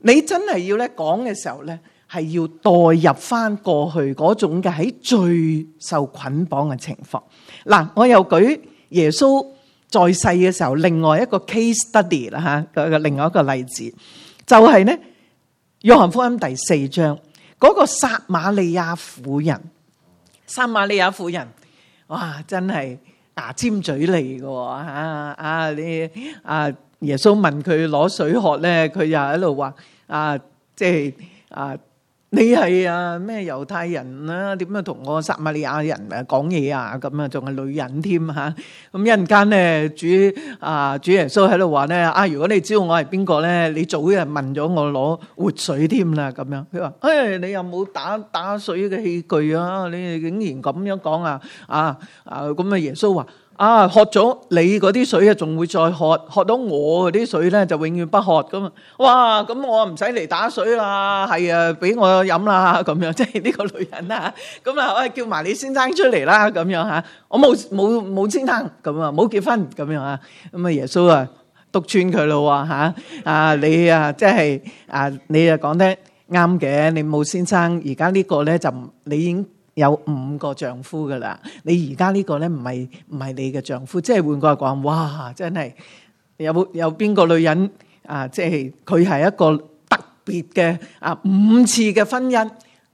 你真係要咧講嘅時候咧，係要代入翻過去嗰種嘅喺最受捆綁嘅情況。嗱，我又舉耶穌在世嘅時候另外一個 case study 啦嚇，另外一個例子就係咧約翰福音第4章嗰個撒瑪利亞婦人。撒瑪利亞婦人，哇，真係牙尖嘴利嘅嚇！耶穌問佢攞水喝咧，佢又喺度話你係咩猶太人啦？點樣同我撒瑪利亞人講嘢啊？咁啊，仲係女人添嚇！咁一陣間咧，主耶穌喺度話咧，如果你知道我係邊個咧，你早就問咗我攞活水添啦。咁樣佢話：你有冇打水嘅器具啊？你竟然咁樣講啊！咁啊，耶穌話：喝咗你嗰啲水啊，仲會再喝到我嗰啲水咧，就永遠不渴咁啊！哇！咁我唔使嚟打水啦，係啊，俾我飲啦咁樣，即係呢個女人啦。咁啊，叫埋你先生出嚟啦，咁樣嚇。我冇先生咁啊，冇結婚咁樣啊。咁啊，耶穌啊，督穿佢咯嚇。你即係你講得啱嘅，你冇先生，而家呢個咧就你已經有5個丈夫噶啦，你而家呢個咧唔係你嘅丈夫，即係換句話講，哇，真係有邊個女人即係佢係一個特別嘅5次嘅婚姻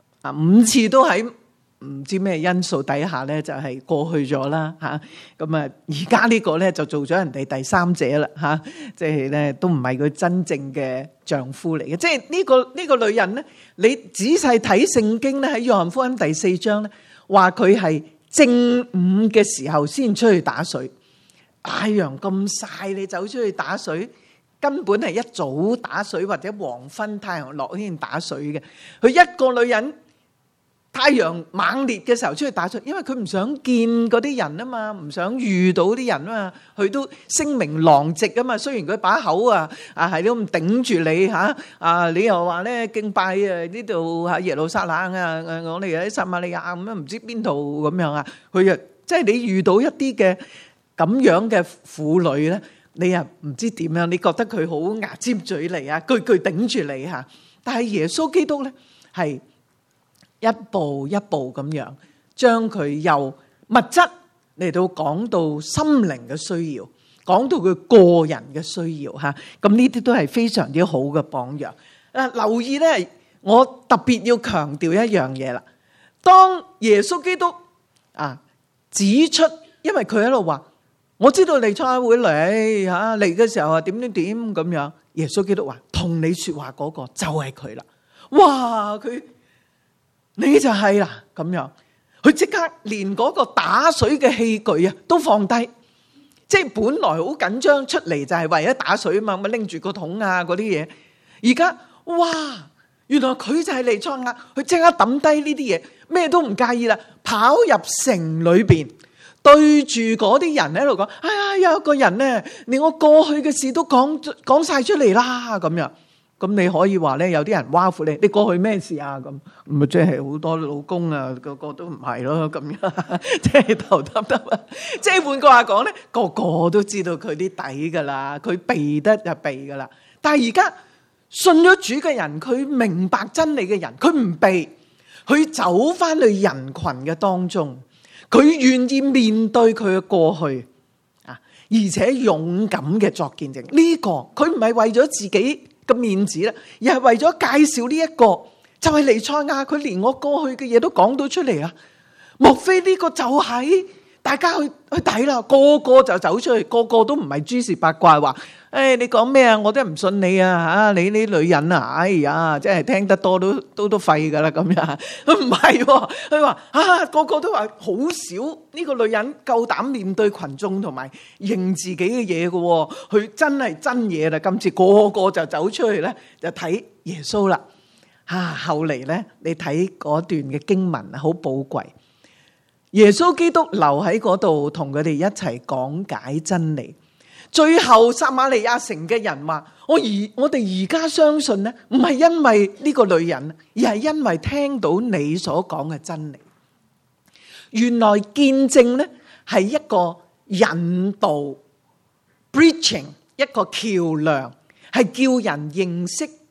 5次都喺唔知咩因素底下咧就係過去咗啦嚇。咁而家呢個咧就做咗人哋第三者啦嚇，即係咧都唔係佢真正嘅丈夫嚟嘅。即係呢個女人咧，你仔細睇聖經咧，喺約翰福音第4章咧，話佢係正午嘅時候先出去打水，太陽咁曬，你走出去打水，根本係一早打水或者黃昏太陽落先打水嘅。佢一個女人，太陽猛烈嘅時候出去打水，因為佢唔想見嗰啲人啊嘛，唔想遇到啲人啊嘛，佢都聲名狼藉啊嘛。雖然佢把口係都咁頂住你嚇，你又話咧敬拜呢度喺耶路撒冷我哋喺撒瑪利亞咁樣唔知邊度咁樣啊，佢即係你遇到一啲嘅咁樣嘅婦女咧，你又唔知點樣，你覺得佢好牙尖嘴利句句頂住你嚇，但係耶穌基督咧係一步一步咁樣，將佢由物質嚟到講到心靈嘅需要，講到佢個人嘅需要嚇。咁呢啲都係非常之好嘅榜樣。留意咧，我特別要強調一樣嘢啦。當耶穌基督指出，因為佢喺度話，我知道彌賽亞會嚟嚇，嚟嘅時候點咁樣。耶穌基督話，同你說話嗰個就係佢啦。哇！你就係啦咁樣，佢即刻連嗰個打水嘅器具都放低，即係本來好緊張出嚟就係為咗打水啊嘛，咁拎住個桶嗰啲嘢。而家哇，原來佢就係彌賽亞，佢即刻抌低呢啲嘢，咩都唔介意啦，跑入城裏邊，對住嗰啲人喺度講：有一個人咧，連我過去嘅事都講晒出嚟啦咁樣。咁你可以話咧，有啲人挖苦你過去咩事啊？咁咪即係好多老公個個都唔係咯，咁樣即係頭耷耷啊！即係換句話講咧，個個都知道佢啲底噶啦，佢避得就避噶啦。但係而家信咗主嘅人，佢明白真理嘅人，佢唔避，佢走翻去人群嘅當中，佢願意面對佢嘅過去而且勇敢嘅作見證。呢個佢唔係為咗自己嘅面子啦，而係為咗介紹呢一個就係彌賽亞，佢連我過去嘅嘢都講到出嚟啊！莫非呢個就係大家去睇啦？個個就走出去，個個都唔係諸事八卦話，你講咩啊？我都唔信你啊！你呢女人啊，哎呀，真係聽得多都廢噶啦咁樣。唔係，佢話個個都話好少呢個女人夠膽面對群眾同埋認自己嘅嘢嘅，佢真係真嘢啦！今次個個就走出去咧，就睇耶穌啦。後嚟咧，你睇嗰段嘅經文好寶貴。耶穌基督留喺嗰度同佢哋一齊講解真理。最後撒瑪利亞城嘅人話：我哋而家相信咧，唔係因為呢個女人，而係因為聽到你所講嘅真理。原來見證咧係一個引導 ，bridging 一個橋樑，係叫人認識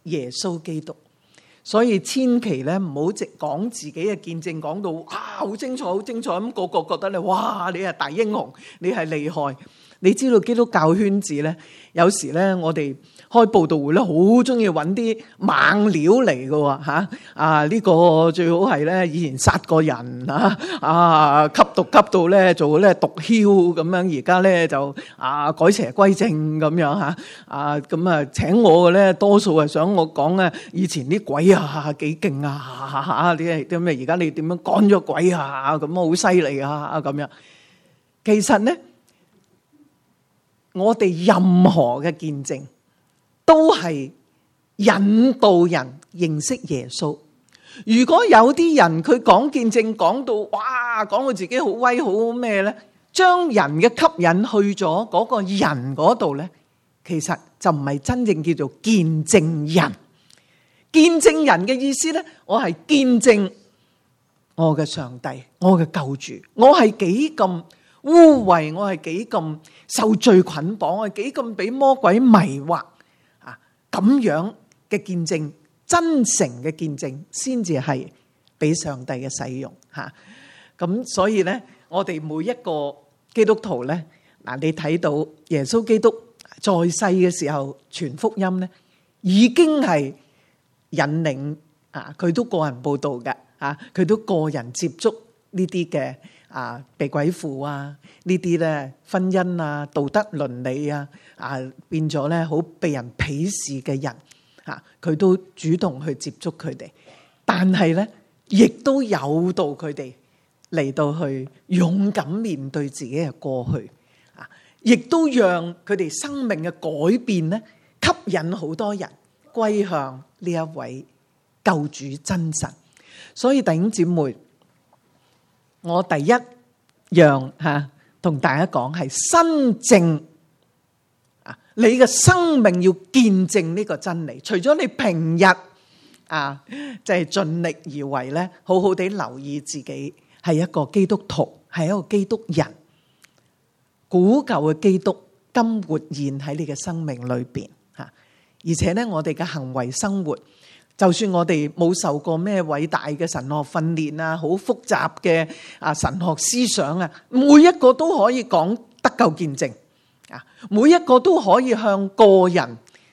耶穌基督。所以千祈咧唔好直講自己嘅見證，講到哇好精彩好精彩咁，個個覺得你哇你係大英雄，你係厲害。你知道基督教圈子咧，有時咧我哋開佈道會咧，好中意揾啲猛料嚟嘅嚇。呢個最好係咧以前殺過人吸毒吸到咧做咧毒梟咁樣，而家咧就改邪歸正咁樣嚇。咁啊請我嘅咧多數係想我講咧以前啲鬼幾勁你係啲咩？而家你點樣趕咗鬼咁好犀利咁樣。其實咧，我哋任何嘅見證都係引導人認識耶穌。如果有啲人佢講見證講到哇，講到自己好威好咩咧，將人嘅吸引去咗嗰個人嗰度咧，其實就唔係真正叫做見證人。見證人嘅意思咧，我係見證我嘅上帝，我嘅救主，我係幾咁污穢，我係幾咁受罪捆綁，我係幾咁俾魔鬼迷惑咁樣嘅見證，真誠嘅見證先至係俾上帝嘅使用咁所以咧，我哋每一個基督徒咧，你睇到耶穌基督在世嘅時候傳福音咧，已經係引領佢都個人佈道嘅佢都個人接觸呢啲嘅被鬼附呢啲咧婚姻道德倫理變咗咧好被人鄙視嘅人佢都主動去接觸佢哋，但係咧亦都誘導佢哋嚟到去勇敢面對自己嘅過去亦都讓佢哋生命嘅改變咧吸引好多人歸向呢一位救主真神。所以弟兄姊妹，我第一樣同大家講係新證你嘅生命要見證呢個真理。除咗你平日就係盡力而為咧，好好地留意自己係一個基督徒，係一個基督人，古舊嘅基督今活現喺你嘅生命裏邊而且咧我哋嘅行為生活，就算我哋冇受過咩偉大嘅神學訓練好複雜嘅神學思想每一個都可以講得救見證每一個都可以向個人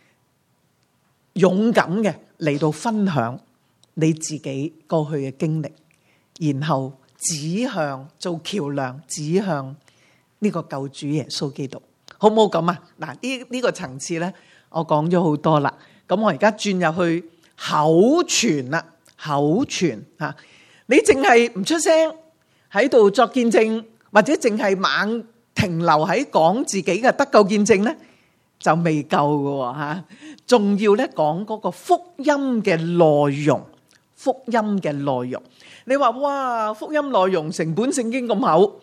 勇敢嘅嚟到分享你自己過去嘅經歷，然後指向做橋梁，指向呢個救主耶穌基督，好唔好咁呢個層次咧，我講咗好多啦。咁我而家轉入去口傳啦，口傳你淨係唔出聲喺度作見證，或者淨係猛停留喺講自己嘅得救見證咧，就未夠㗎仲要咧講嗰個福音嘅內容。福音嘅內容，你話哇，福音內容成本聖經咁厚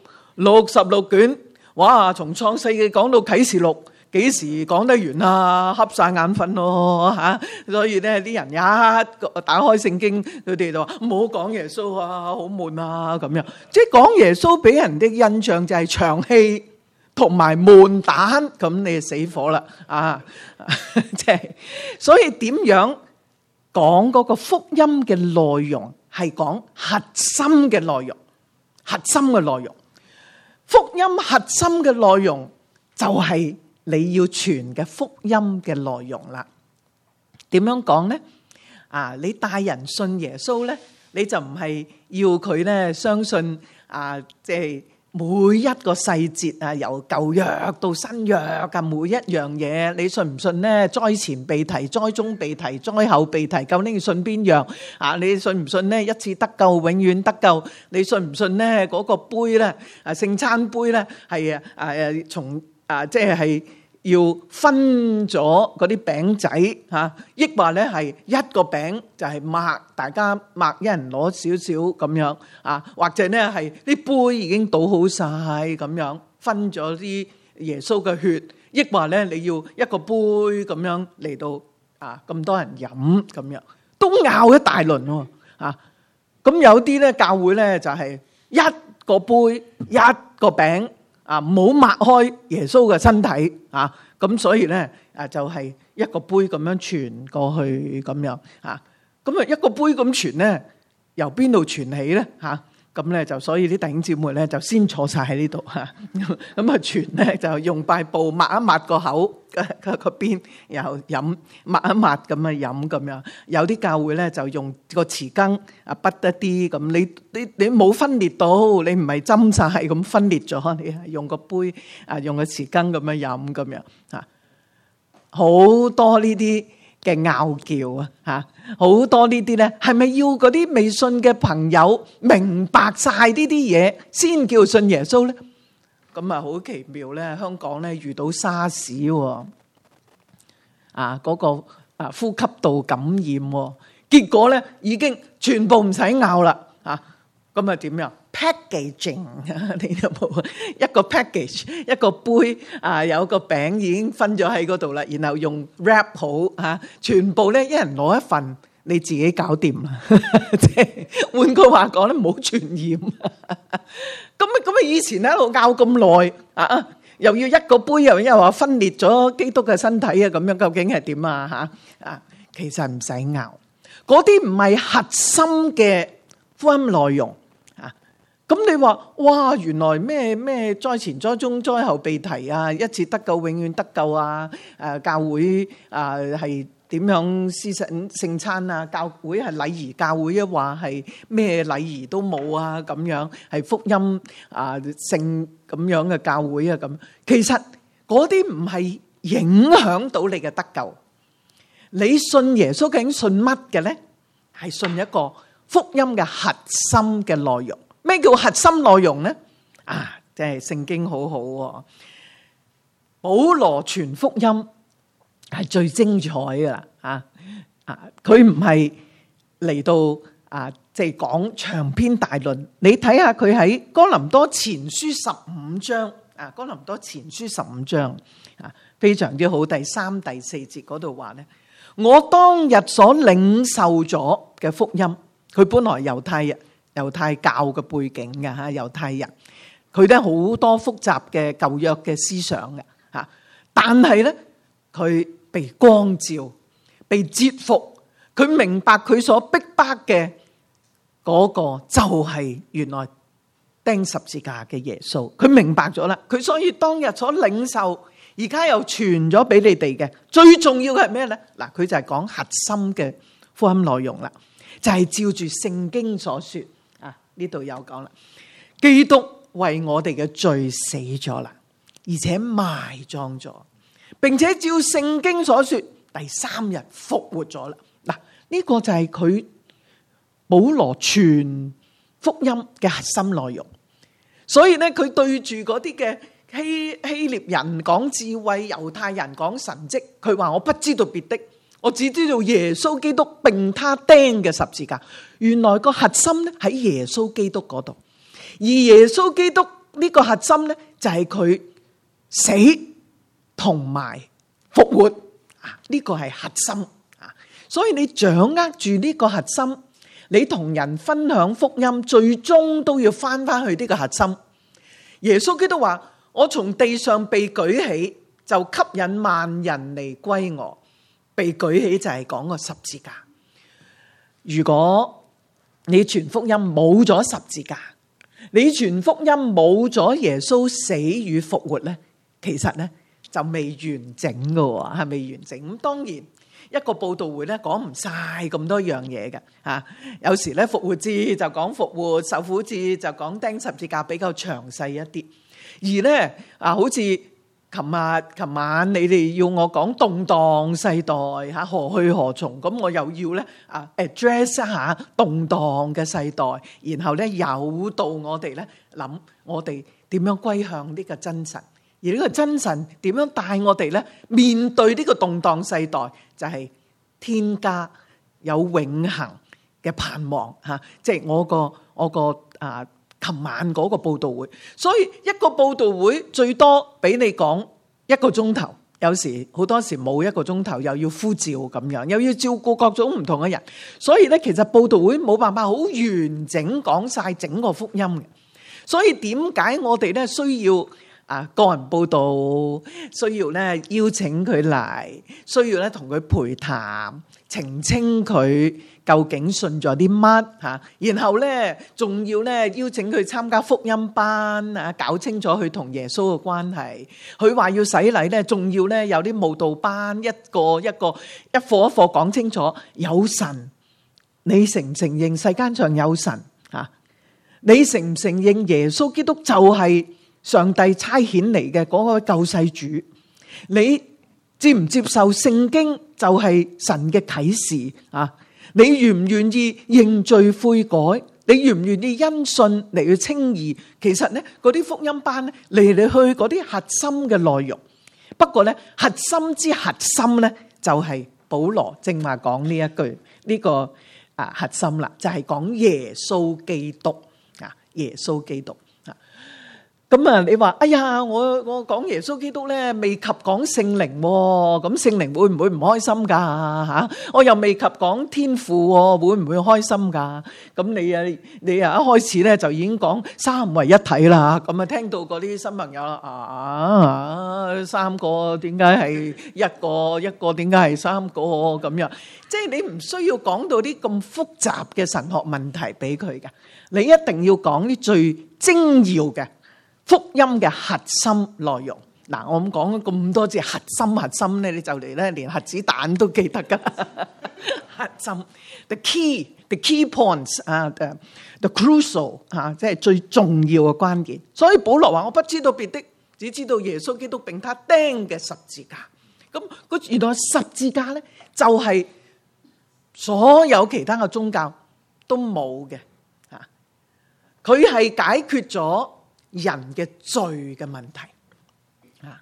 ，66卷，哇，從創世記講到啟示錄，幾時講得完啊？瞌晒眼瞓咯所以咧啲人一打開聖經，佢哋就話唔好講耶穌好悶咁樣。即係講耶穌俾人的印象就係長氣同埋悶蛋，咁你就死火啦即係所以點樣講嗰個福音嘅內容，係講核心嘅內容，核心嘅內容。福音核心嘅內容就係你要傳嘅福音嘅內容啦。點樣講呢？你帶人信耶穌咧，你就唔係要佢咧相信即係每一個細節由舊約到新約每一樣嘢，你信唔信咧？災前被提，災中被提，災後被提，究竟你信邊樣你信唔信咧？一次得救，永遠得救？你信唔信咧？嗰個杯咧，聖餐杯咧，係從即係要分咗嗰啲餅仔抑或咧係一個餅就係擘，大家擘一人攞少少咁樣或者咧係啲杯已經倒好晒咁樣分咗啲耶穌嘅血，抑或咧你要一個杯咁樣嚟到咁多人飲咁樣，都拗一大輪咁有啲咧教會咧就係一個杯一個餅唔好擘開耶穌嘅身體啊。咁所以咧就係一個杯咁樣傳過去咁樣啊。咁啊一個杯咁傳咧，由邊度傳起咧嚇？咁咧就所以啲弟兄姊妹咧就先坐晒喺呢度嚇，咁啊傳咧就用塊布抹一抹個口個邊，然後飲抹一抹咁啊飲咁樣。有啲教會咧就用個匙羹啊滗一啲咁，你冇分裂到，你唔係斟晒咁分裂咗，你係用個杯啊用個匙羹咁樣飲咁樣嚇。好多呢啲嘅拗撬啊嚇，好多呢啲咧係咪要嗰啲未信嘅朋友明白晒呢啲嘢先叫信耶穌咧？咁啊好奇妙咧，香港咧遇到沙士嗰個呼吸道感染，結果咧已經全部唔使拗啦嚇。咁啊點樣 packaging 你有冇一個 package 一個杯有個餅已經分咗喺嗰度啦，然後用 wrap 好全部咧一人攞一份，你自己搞掂啦。即係換句話講咧，唔好傳染。咁以前喺度拗咁耐又要一個杯，又話分裂咗基督嘅身體咁樣，究竟係點啊？其實唔使拗，嗰啲唔係核心嘅福音內容。咁你話哇，原來咩災前災中災後被提一次得救永遠得救教會係點樣施洗聖餐教會係禮儀教會話係咩禮儀都冇咁樣係福音聖咁樣嘅教會咁，其實嗰啲唔係影響到你嘅得救。你信耶穌究竟信乜嘅咧？係信一個福音嘅核心嘅內容。咩叫核心內容咧？即係聖經好好，保羅傳福音係最精彩噶啦，佢唔係嚟到即係講長篇大論。你睇下佢喺哥林多前書15章哥林多前書15章非常之好。第3、第4節嗰度話咧，我當日所領受咗嘅福音，佢本來猶太教嘅背景嘅猶太人，佢哋好多複雜嘅舊約嘅思想嘅但係咧佢被光照，被折服，佢明白佢所逼迫嘅嗰個就係原來釘十字架嘅耶穌，佢明白咗啦。佢所以當日所領受，而家又傳咗俾你哋嘅，最重要嘅係咩咧？佢就係講核心嘅福音內容啦，就係照住聖經所說。呢度有講啦，基督為我哋嘅罪死咗啦，而且埋葬咗，並且照聖經所說，第3日復活咗啦。呢個就係佢保羅傳福音嘅核心內容。所以咧，佢對住嗰啲嘅希臘人講智慧，猶太人講神蹟，佢話我不知道別的，我只知道耶穌基督並他釘嘅十字架。原來個核心咧喺耶穌基督嗰度，而耶穌基督呢個核心咧就係佢死同埋復活呢個係核心。所以你掌握住呢個核心，你同人分享福音，最終都要翻去呢個核心。耶穌基督話：我從地上被舉起，就吸引萬人嚟歸我。被舉起就係講個十字架。如果你傳福音冇咗十字架，你傳福音冇咗耶穌死與復活咧，其實咧就未完整噶，係未完整。咁當然一個佈道會咧講唔晒咁多樣嘢嘅吓，有時咧復活節就講復活，受苦節就講釘十字架，比較詳細一啲。而咧好似琴晚你哋要我講動盪世代吓，何去何從，咁我又要咧address 一下動盪嘅世代，然後咧有到我哋咧諗我哋點樣歸向呢個真神，而呢個真神點樣帶我哋咧面對呢個動盪世代，就係天家有永恆嘅盼望吓，即係我個琴晚嗰個佈道會。所以一個佈道會最多俾你講1個鐘頭，有時好多時冇1個鐘頭，又要呼召咁樣，又要照顧各種唔同嘅人，所以咧其實佈道會冇辦法好完整講晒整個福音嘅。所以點解我哋咧需要個人報道，需要咧邀請佢嚟，需要咧同佢陪談，澄清佢究竟信咗啲乜嚇，然後咧仲要咧邀請佢參加福音班啊，搞清楚佢同耶穌嘅關係。佢話要洗禮咧，仲要咧有啲慕道班，一課一課講清楚有神。你承唔承認世間上有神啊？你承唔承認耶穌基督就係上帝差遣嚟嘅嗰個救世主？你接唔接受聖經就係神嘅啟示啊？你願唔願意認罪悔改？你願唔願意因信嚟去稱義？其實咧，嗰啲福音班咧嚟嚟去嗰啲核心嘅內容。不過咧，核心之核心咧就係保羅正話講呢一句呢個核心啦，就係講耶穌基督啊，耶穌基督。咁啊，你話哎呀，我講耶穌基督咧，未及講聖靈，咁聖靈會唔會唔開心噶吓？我又未及講天父，會唔會開心噶？咁你一開始咧就已經講三位一體啦，咁啊聽到嗰啲新朋友三個點解係一個點解係三個咁樣？即係你唔需要講到啲咁複雜嘅神學問題俾佢嘅，你一定要講啲最精要嘅福音嘅核心內容。嗱，我咁講咁多字核心咧，你就嚟咧連核子彈都記得噶。核心 the key points the crucial 即係最重要嘅關鍵。所以保羅話：我不知道別的，只知道耶穌基督並他釘嘅十字架。咁原來十字架咧就係所有其他嘅宗教都冇嘅。佢係解決咗人嘅罪嘅問題啊！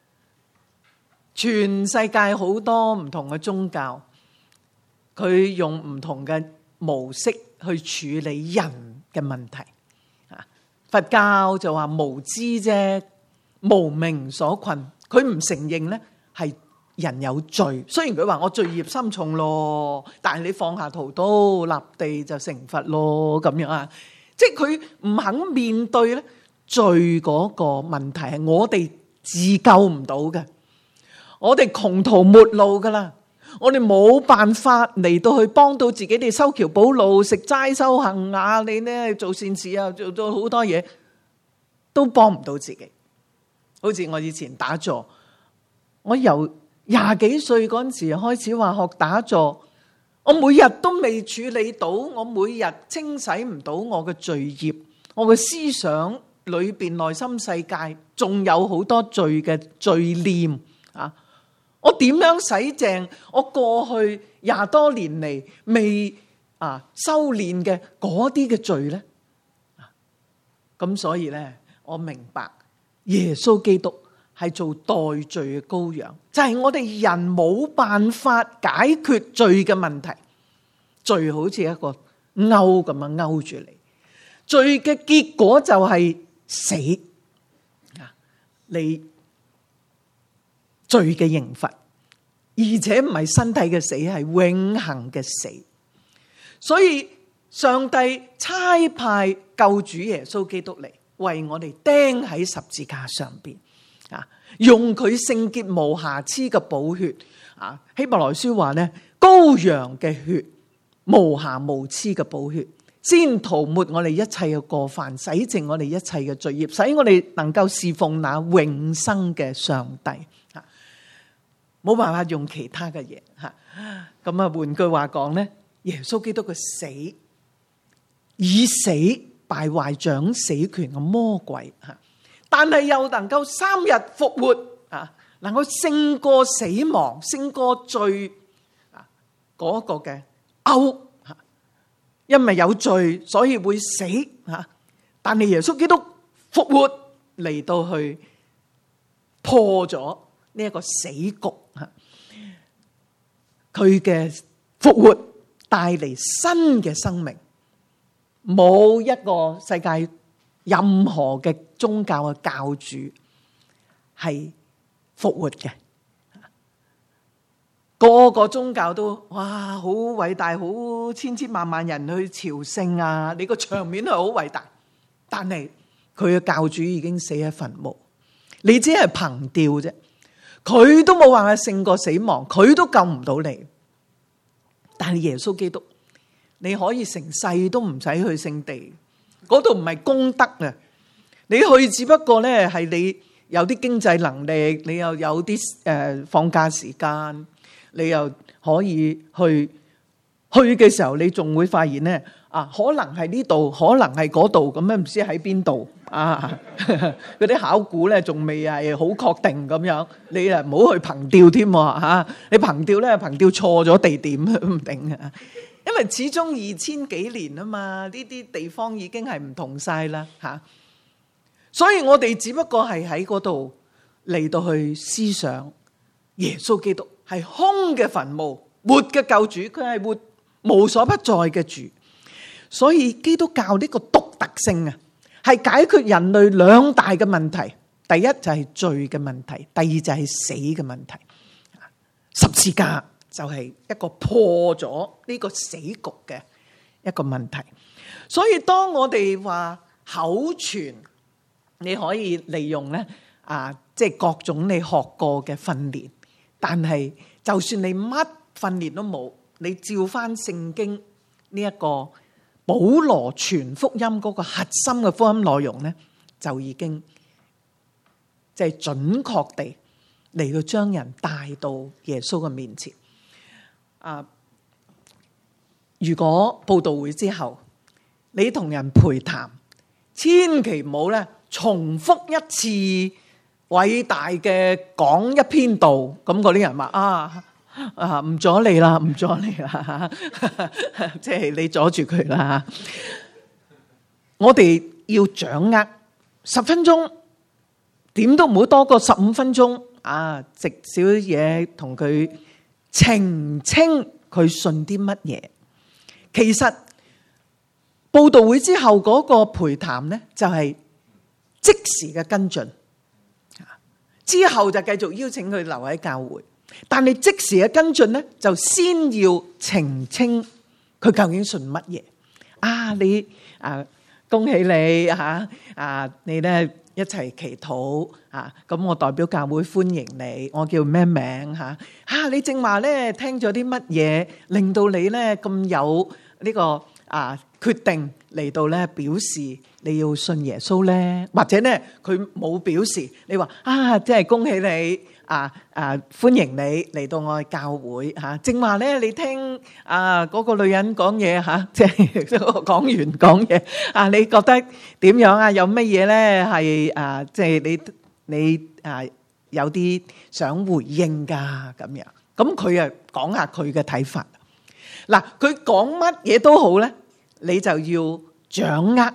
全世界好多唔同嘅宗教，佢用唔同嘅模式去處理人嘅問題啊！佛教就話無知啫，無明所困，佢唔承認咧係人有罪。雖然佢話我罪孽深重咯，但係你放下屠刀立地就成佛咯咁樣啊！即係佢唔肯面對咧。罪嗰個問題係我哋自救唔到嘅，我哋窮途末路噶啦，我哋冇辦法嚟到去幫到自己哋修橋補路、食齋修行啊！你咧做善事啊，做到好多嘢都幫唔到自己。好似我以前打坐，我由20幾歲嗰陣時開始話學打坐，我每日都未處理到，我每日清洗唔到我嘅罪孽，我嘅思想裏邊內心世界仲有好多罪嘅罪念啊！我點樣洗淨我過去20多年嚟未修煉嘅嗰啲嘅罪咧？咁所以咧，我明白耶穌基督係做代罪嘅羔羊，就係我哋人冇辦法解決罪嘅問題，罪好似一個勾咁樣勾住你，罪嘅結果就係死啊！你罪嘅刑罰，而且唔係身體嘅死，係永恆嘅死。所以上帝差派救主耶穌基督嚟，為我哋釘喺十字架上邊啊！用佢聖潔無瑕疵嘅寶血啊！希伯來書話咧，羔羊嘅血，無瑕無疵嘅寶血，先塗抹我哋一切嘅過犯，洗淨我哋一切嘅罪孽，使我哋能夠侍奉那永生嘅上帝。冇辦法用其他嘅嘢。咁啊，換句話講咧，耶穌基督嘅死，以死敗壞掌死權嘅魔鬼，但係又能夠3日復活啊，能夠勝過死亡，勝過罪嗰個嘅勾。因為有罪，所以會死吓。但係耶穌基督復活嚟到去破咗呢一個死局吓。佢嘅復活帶嚟新嘅生命，冇一個世界任何嘅宗教嘅教主係復活嘅。個個宗教都哇好偉大，好千千萬萬人去朝聖啊！你個場面係好偉大，但係佢嘅教主已經死喺墳墓， 你只係憑吊啫，佢都冇辦法勝過死亡，佢都救唔到你。但係耶穌基督，你可以成世都唔使去聖地，嗰度唔係功德啊！你去只不過咧係你有啲經濟能力，你又有啲放假時間，你又可以去嘅時候，你仲會發現咧可能係呢度，可能係嗰度，咁樣唔知喺邊度啊！嗰啲考古咧仲未係好確定咁樣，你啊唔好去憑吊添嚇，你憑吊咧憑吊錯咗地點都唔定啊！因為始終2000幾年啊嘛，呢啲地方已經係唔同晒啦嚇。所以我哋只不過係喺嗰度嚟到去思想耶穌基督係空嘅墳墓，活嘅救主，佢係活無所不在嘅主。所以基督教呢個獨特性啊，係解決人類兩大嘅問題。第一就係罪嘅問題，第二就係死嘅問題。十字架就係一個破咗呢個死局嘅一個問題。所以當我哋話口傳，你可以利用咧即係各種你學過嘅訓練，但係就算你乜訓練都冇，你照翻聖經呢一個保羅傳福音嗰個核心嘅福音內容咧，就已經即係準確地嚟到將人帶到耶穌嘅面前。如果佈道會之後你同人陪談，千祈唔好咧重複一次偉大嘅講一篇道，咁嗰啲人話唔阻你啦，唔阻你啦，即係你阻住佢啦。我哋要掌握10分鐘，點都唔好多過15分鐘食少嘢同佢澄清佢信啲乜嘢。其實佈道會之後嗰個陪談咧，就係即時嘅跟進，之後就繼續邀請佢留喺教會。但係即時嘅跟進咧，就先要澄清佢究竟信乜嘢。你恭喜你你咧一齊祈禱咁我代表教會歡迎你，我叫咩名你正話咧聽咗啲乜嘢，令到你咧咁有呢個決定嚟到咧表示你要信耶穌咧，或者咧佢冇表示，你話即係恭喜你歡迎你嚟到我嘅教會正話咧你聽嗰個女人講嘢即係講完講嘢你覺得點樣有乜嘢咧係即係你有啲想回應噶咁樣，咁佢講下佢嘅睇法。嗱，佢講乜嘢都好咧，你就要掌握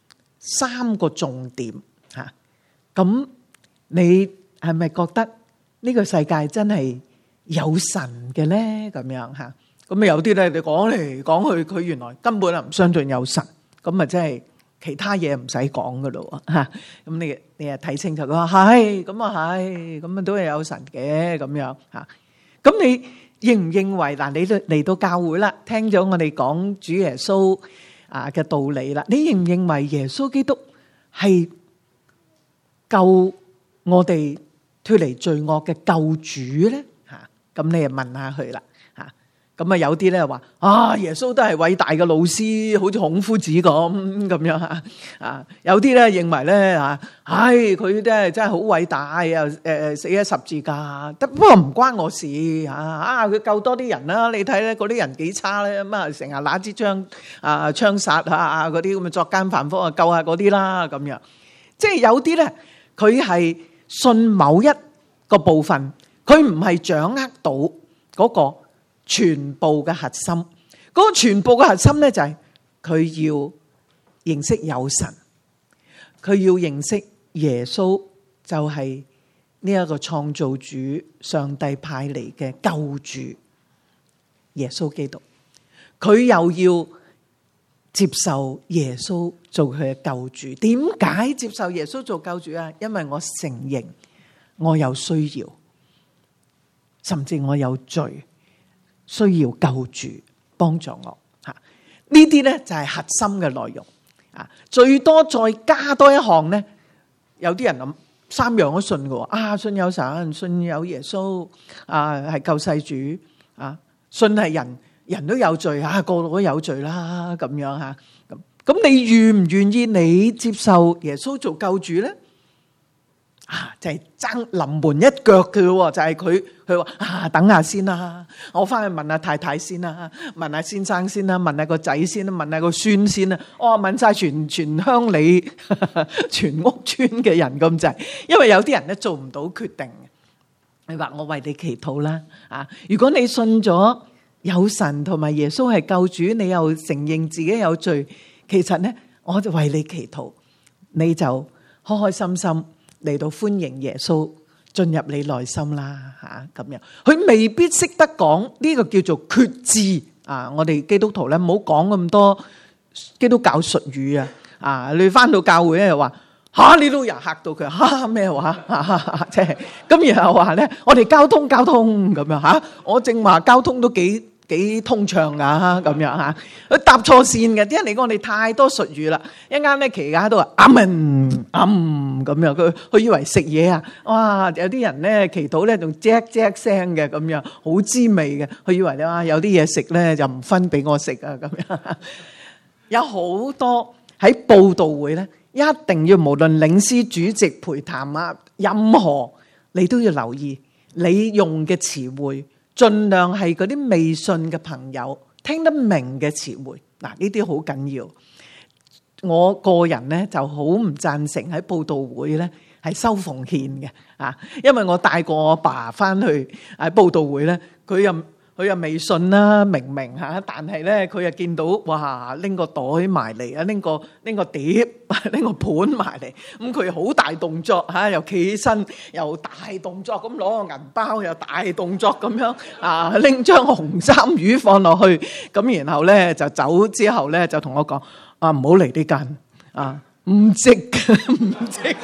3個重點咁你係咪覺得呢個世界真係有神嘅咧？咁樣咁有啲咧，你講嚟講去，佢原來根本唔相信有神，咁即係其他嘢唔使講噶咯咁你睇清楚，佢話係咁係，咁都係有神嘅咁樣咁你認唔認為你嚟到教會啦，聽咗我哋講主耶穌嘅道理啦，你認唔認為耶穌基督係救我哋脫離罪惡嘅救主咧？咁你就問下佢啦。咁有啲咧話耶穌都係偉大嘅老師，好似孔夫子咁樣有啲咧認為咧佢真係好偉大，又死喺十字架，不過唔關我事佢救多啲人啦。你睇咧嗰啲人幾差咧，咁成日拿支槍槍殺嗰啲咁嘅作奸犯科救下嗰啲啦咁樣。即係有啲咧佢係信某一個部分，佢唔係掌握到嗰個全部嘅核心。嗰個全部嘅核心咧就係佢要認識有神，佢要認識耶穌就係呢一個創造主，上帝派嚟嘅救主耶穌基督。佢又要接受耶穌做佢嘅救主。點解接受耶穌做救主啊？因為我承認我有需要，甚至我有罪，需要救主幫助我。呢啲咧就係核心嘅內容。最多再加多一項咧，有啲人諗三樣都信嘅，信有神，信有耶穌，係救世主，信係人都有罪，個個都有罪啦，咁樣吓。咁你願唔願意你接受耶穌做救主咧？就係爭臨門一腳嘅咯，就係佢話等下先啦，我翻去問下太太先啦，問下先生先啦，問下個仔先啦，問下個孫先啦，問晒全鄉里全屋村嘅人咁滯，因為有啲人咧做唔到決定。你話我為你祈禱啦，如果你信咗有神同埋耶穌係救主，你又承認自己有罪，其實咧我就為你祈禱，你就開開心心嚟到歡迎耶穌進入你內心啦，咁樣。佢未必識得講呢個叫做決志我哋基督徒咧唔好講咁多基督教術語你翻到教會咧又話你都人嚇到佢咩話即係咁，然後話咧我哋交通咁樣我正話交通都幾通暢噶咁樣佢搭錯線嘅，啲人嚟講我哋太多術語啦，一啱咧期間喺度話阿門咁樣，佢以為食嘢哇有啲人咧祈禱咧仲啫聲嘅咁樣，好滋味嘅，佢以為咧有啲嘢食咧就唔分俾我食咁樣。有好多喺佈道會咧，一定要無論領詩、主席、陪談任何你都要留意你用嘅詞彙。盡量係嗰啲未信嘅朋友聽得明嘅詞彙，呢啲好緊要。我個人咧就好唔贊成喺佈道會咧係收奉獻嘅，因為我帶過我爸翻去喺佈道會咧，佢又未信啦，明但係咧佢又見到哇拎個袋埋嚟拎個碟拎個盤埋嚟，咁佢好大動作又企起身又大動作咁攞個銀包又大動作咁樣拎張紅衫魚放落去，咁然後咧就走之後咧就同我講唔好嚟呢間唔值唔值。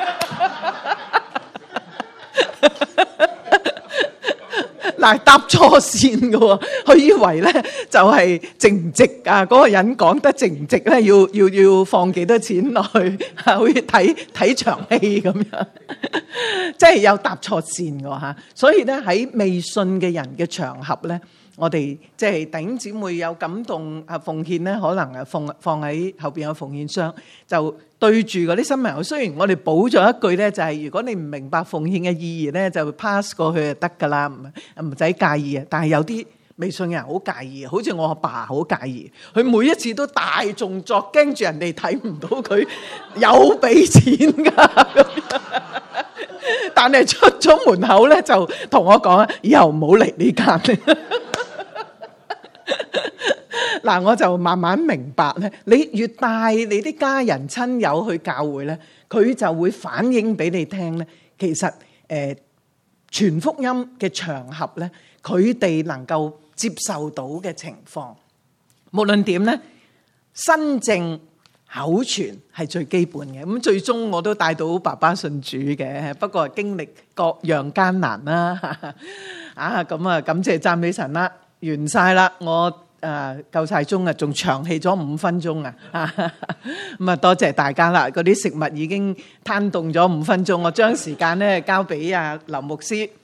搭錯線嘅喎，佢以為咧就係值唔值嗰個人講得值唔值咧，要放幾多錢落去，好似睇場戲咁樣，即係有搭錯線嘅。所以咧喺未信嘅人嘅場合咧，我哋即係弟兄姊妹有感動奉獻咧，可能放喺後邊有奉獻箱，就對住嗰啲新朋友。雖然我哋補咗一句咧，就係如果你唔明白奉獻嘅意義咧，就 pass 過去就得噶啦，唔使介意。但係有啲未信嘅人好介意，好似我阿爸好介意，佢每一次都大動作，驚住人哋睇唔到佢有俾錢噶。但係出咗門口咧，就同我講以後唔好嚟呢間。我就慢慢明白咧，你越帶你啲家人親友去教會咧，佢就會反映俾你聽咧。其實傳福音嘅場合咧，佢哋能夠接受到嘅情況，無論點咧，新證口傳係最基本嘅。咁最終我都帶到爸爸信主嘅，不過經歷各樣艱難啦。咁感謝讚美神啦，完晒啦，我夠晒鐘仲長氣咗5分鐘咁多謝大家啦。嗰啲食物已經攤凍咗5分鐘，我將時間咧交俾劉牧師。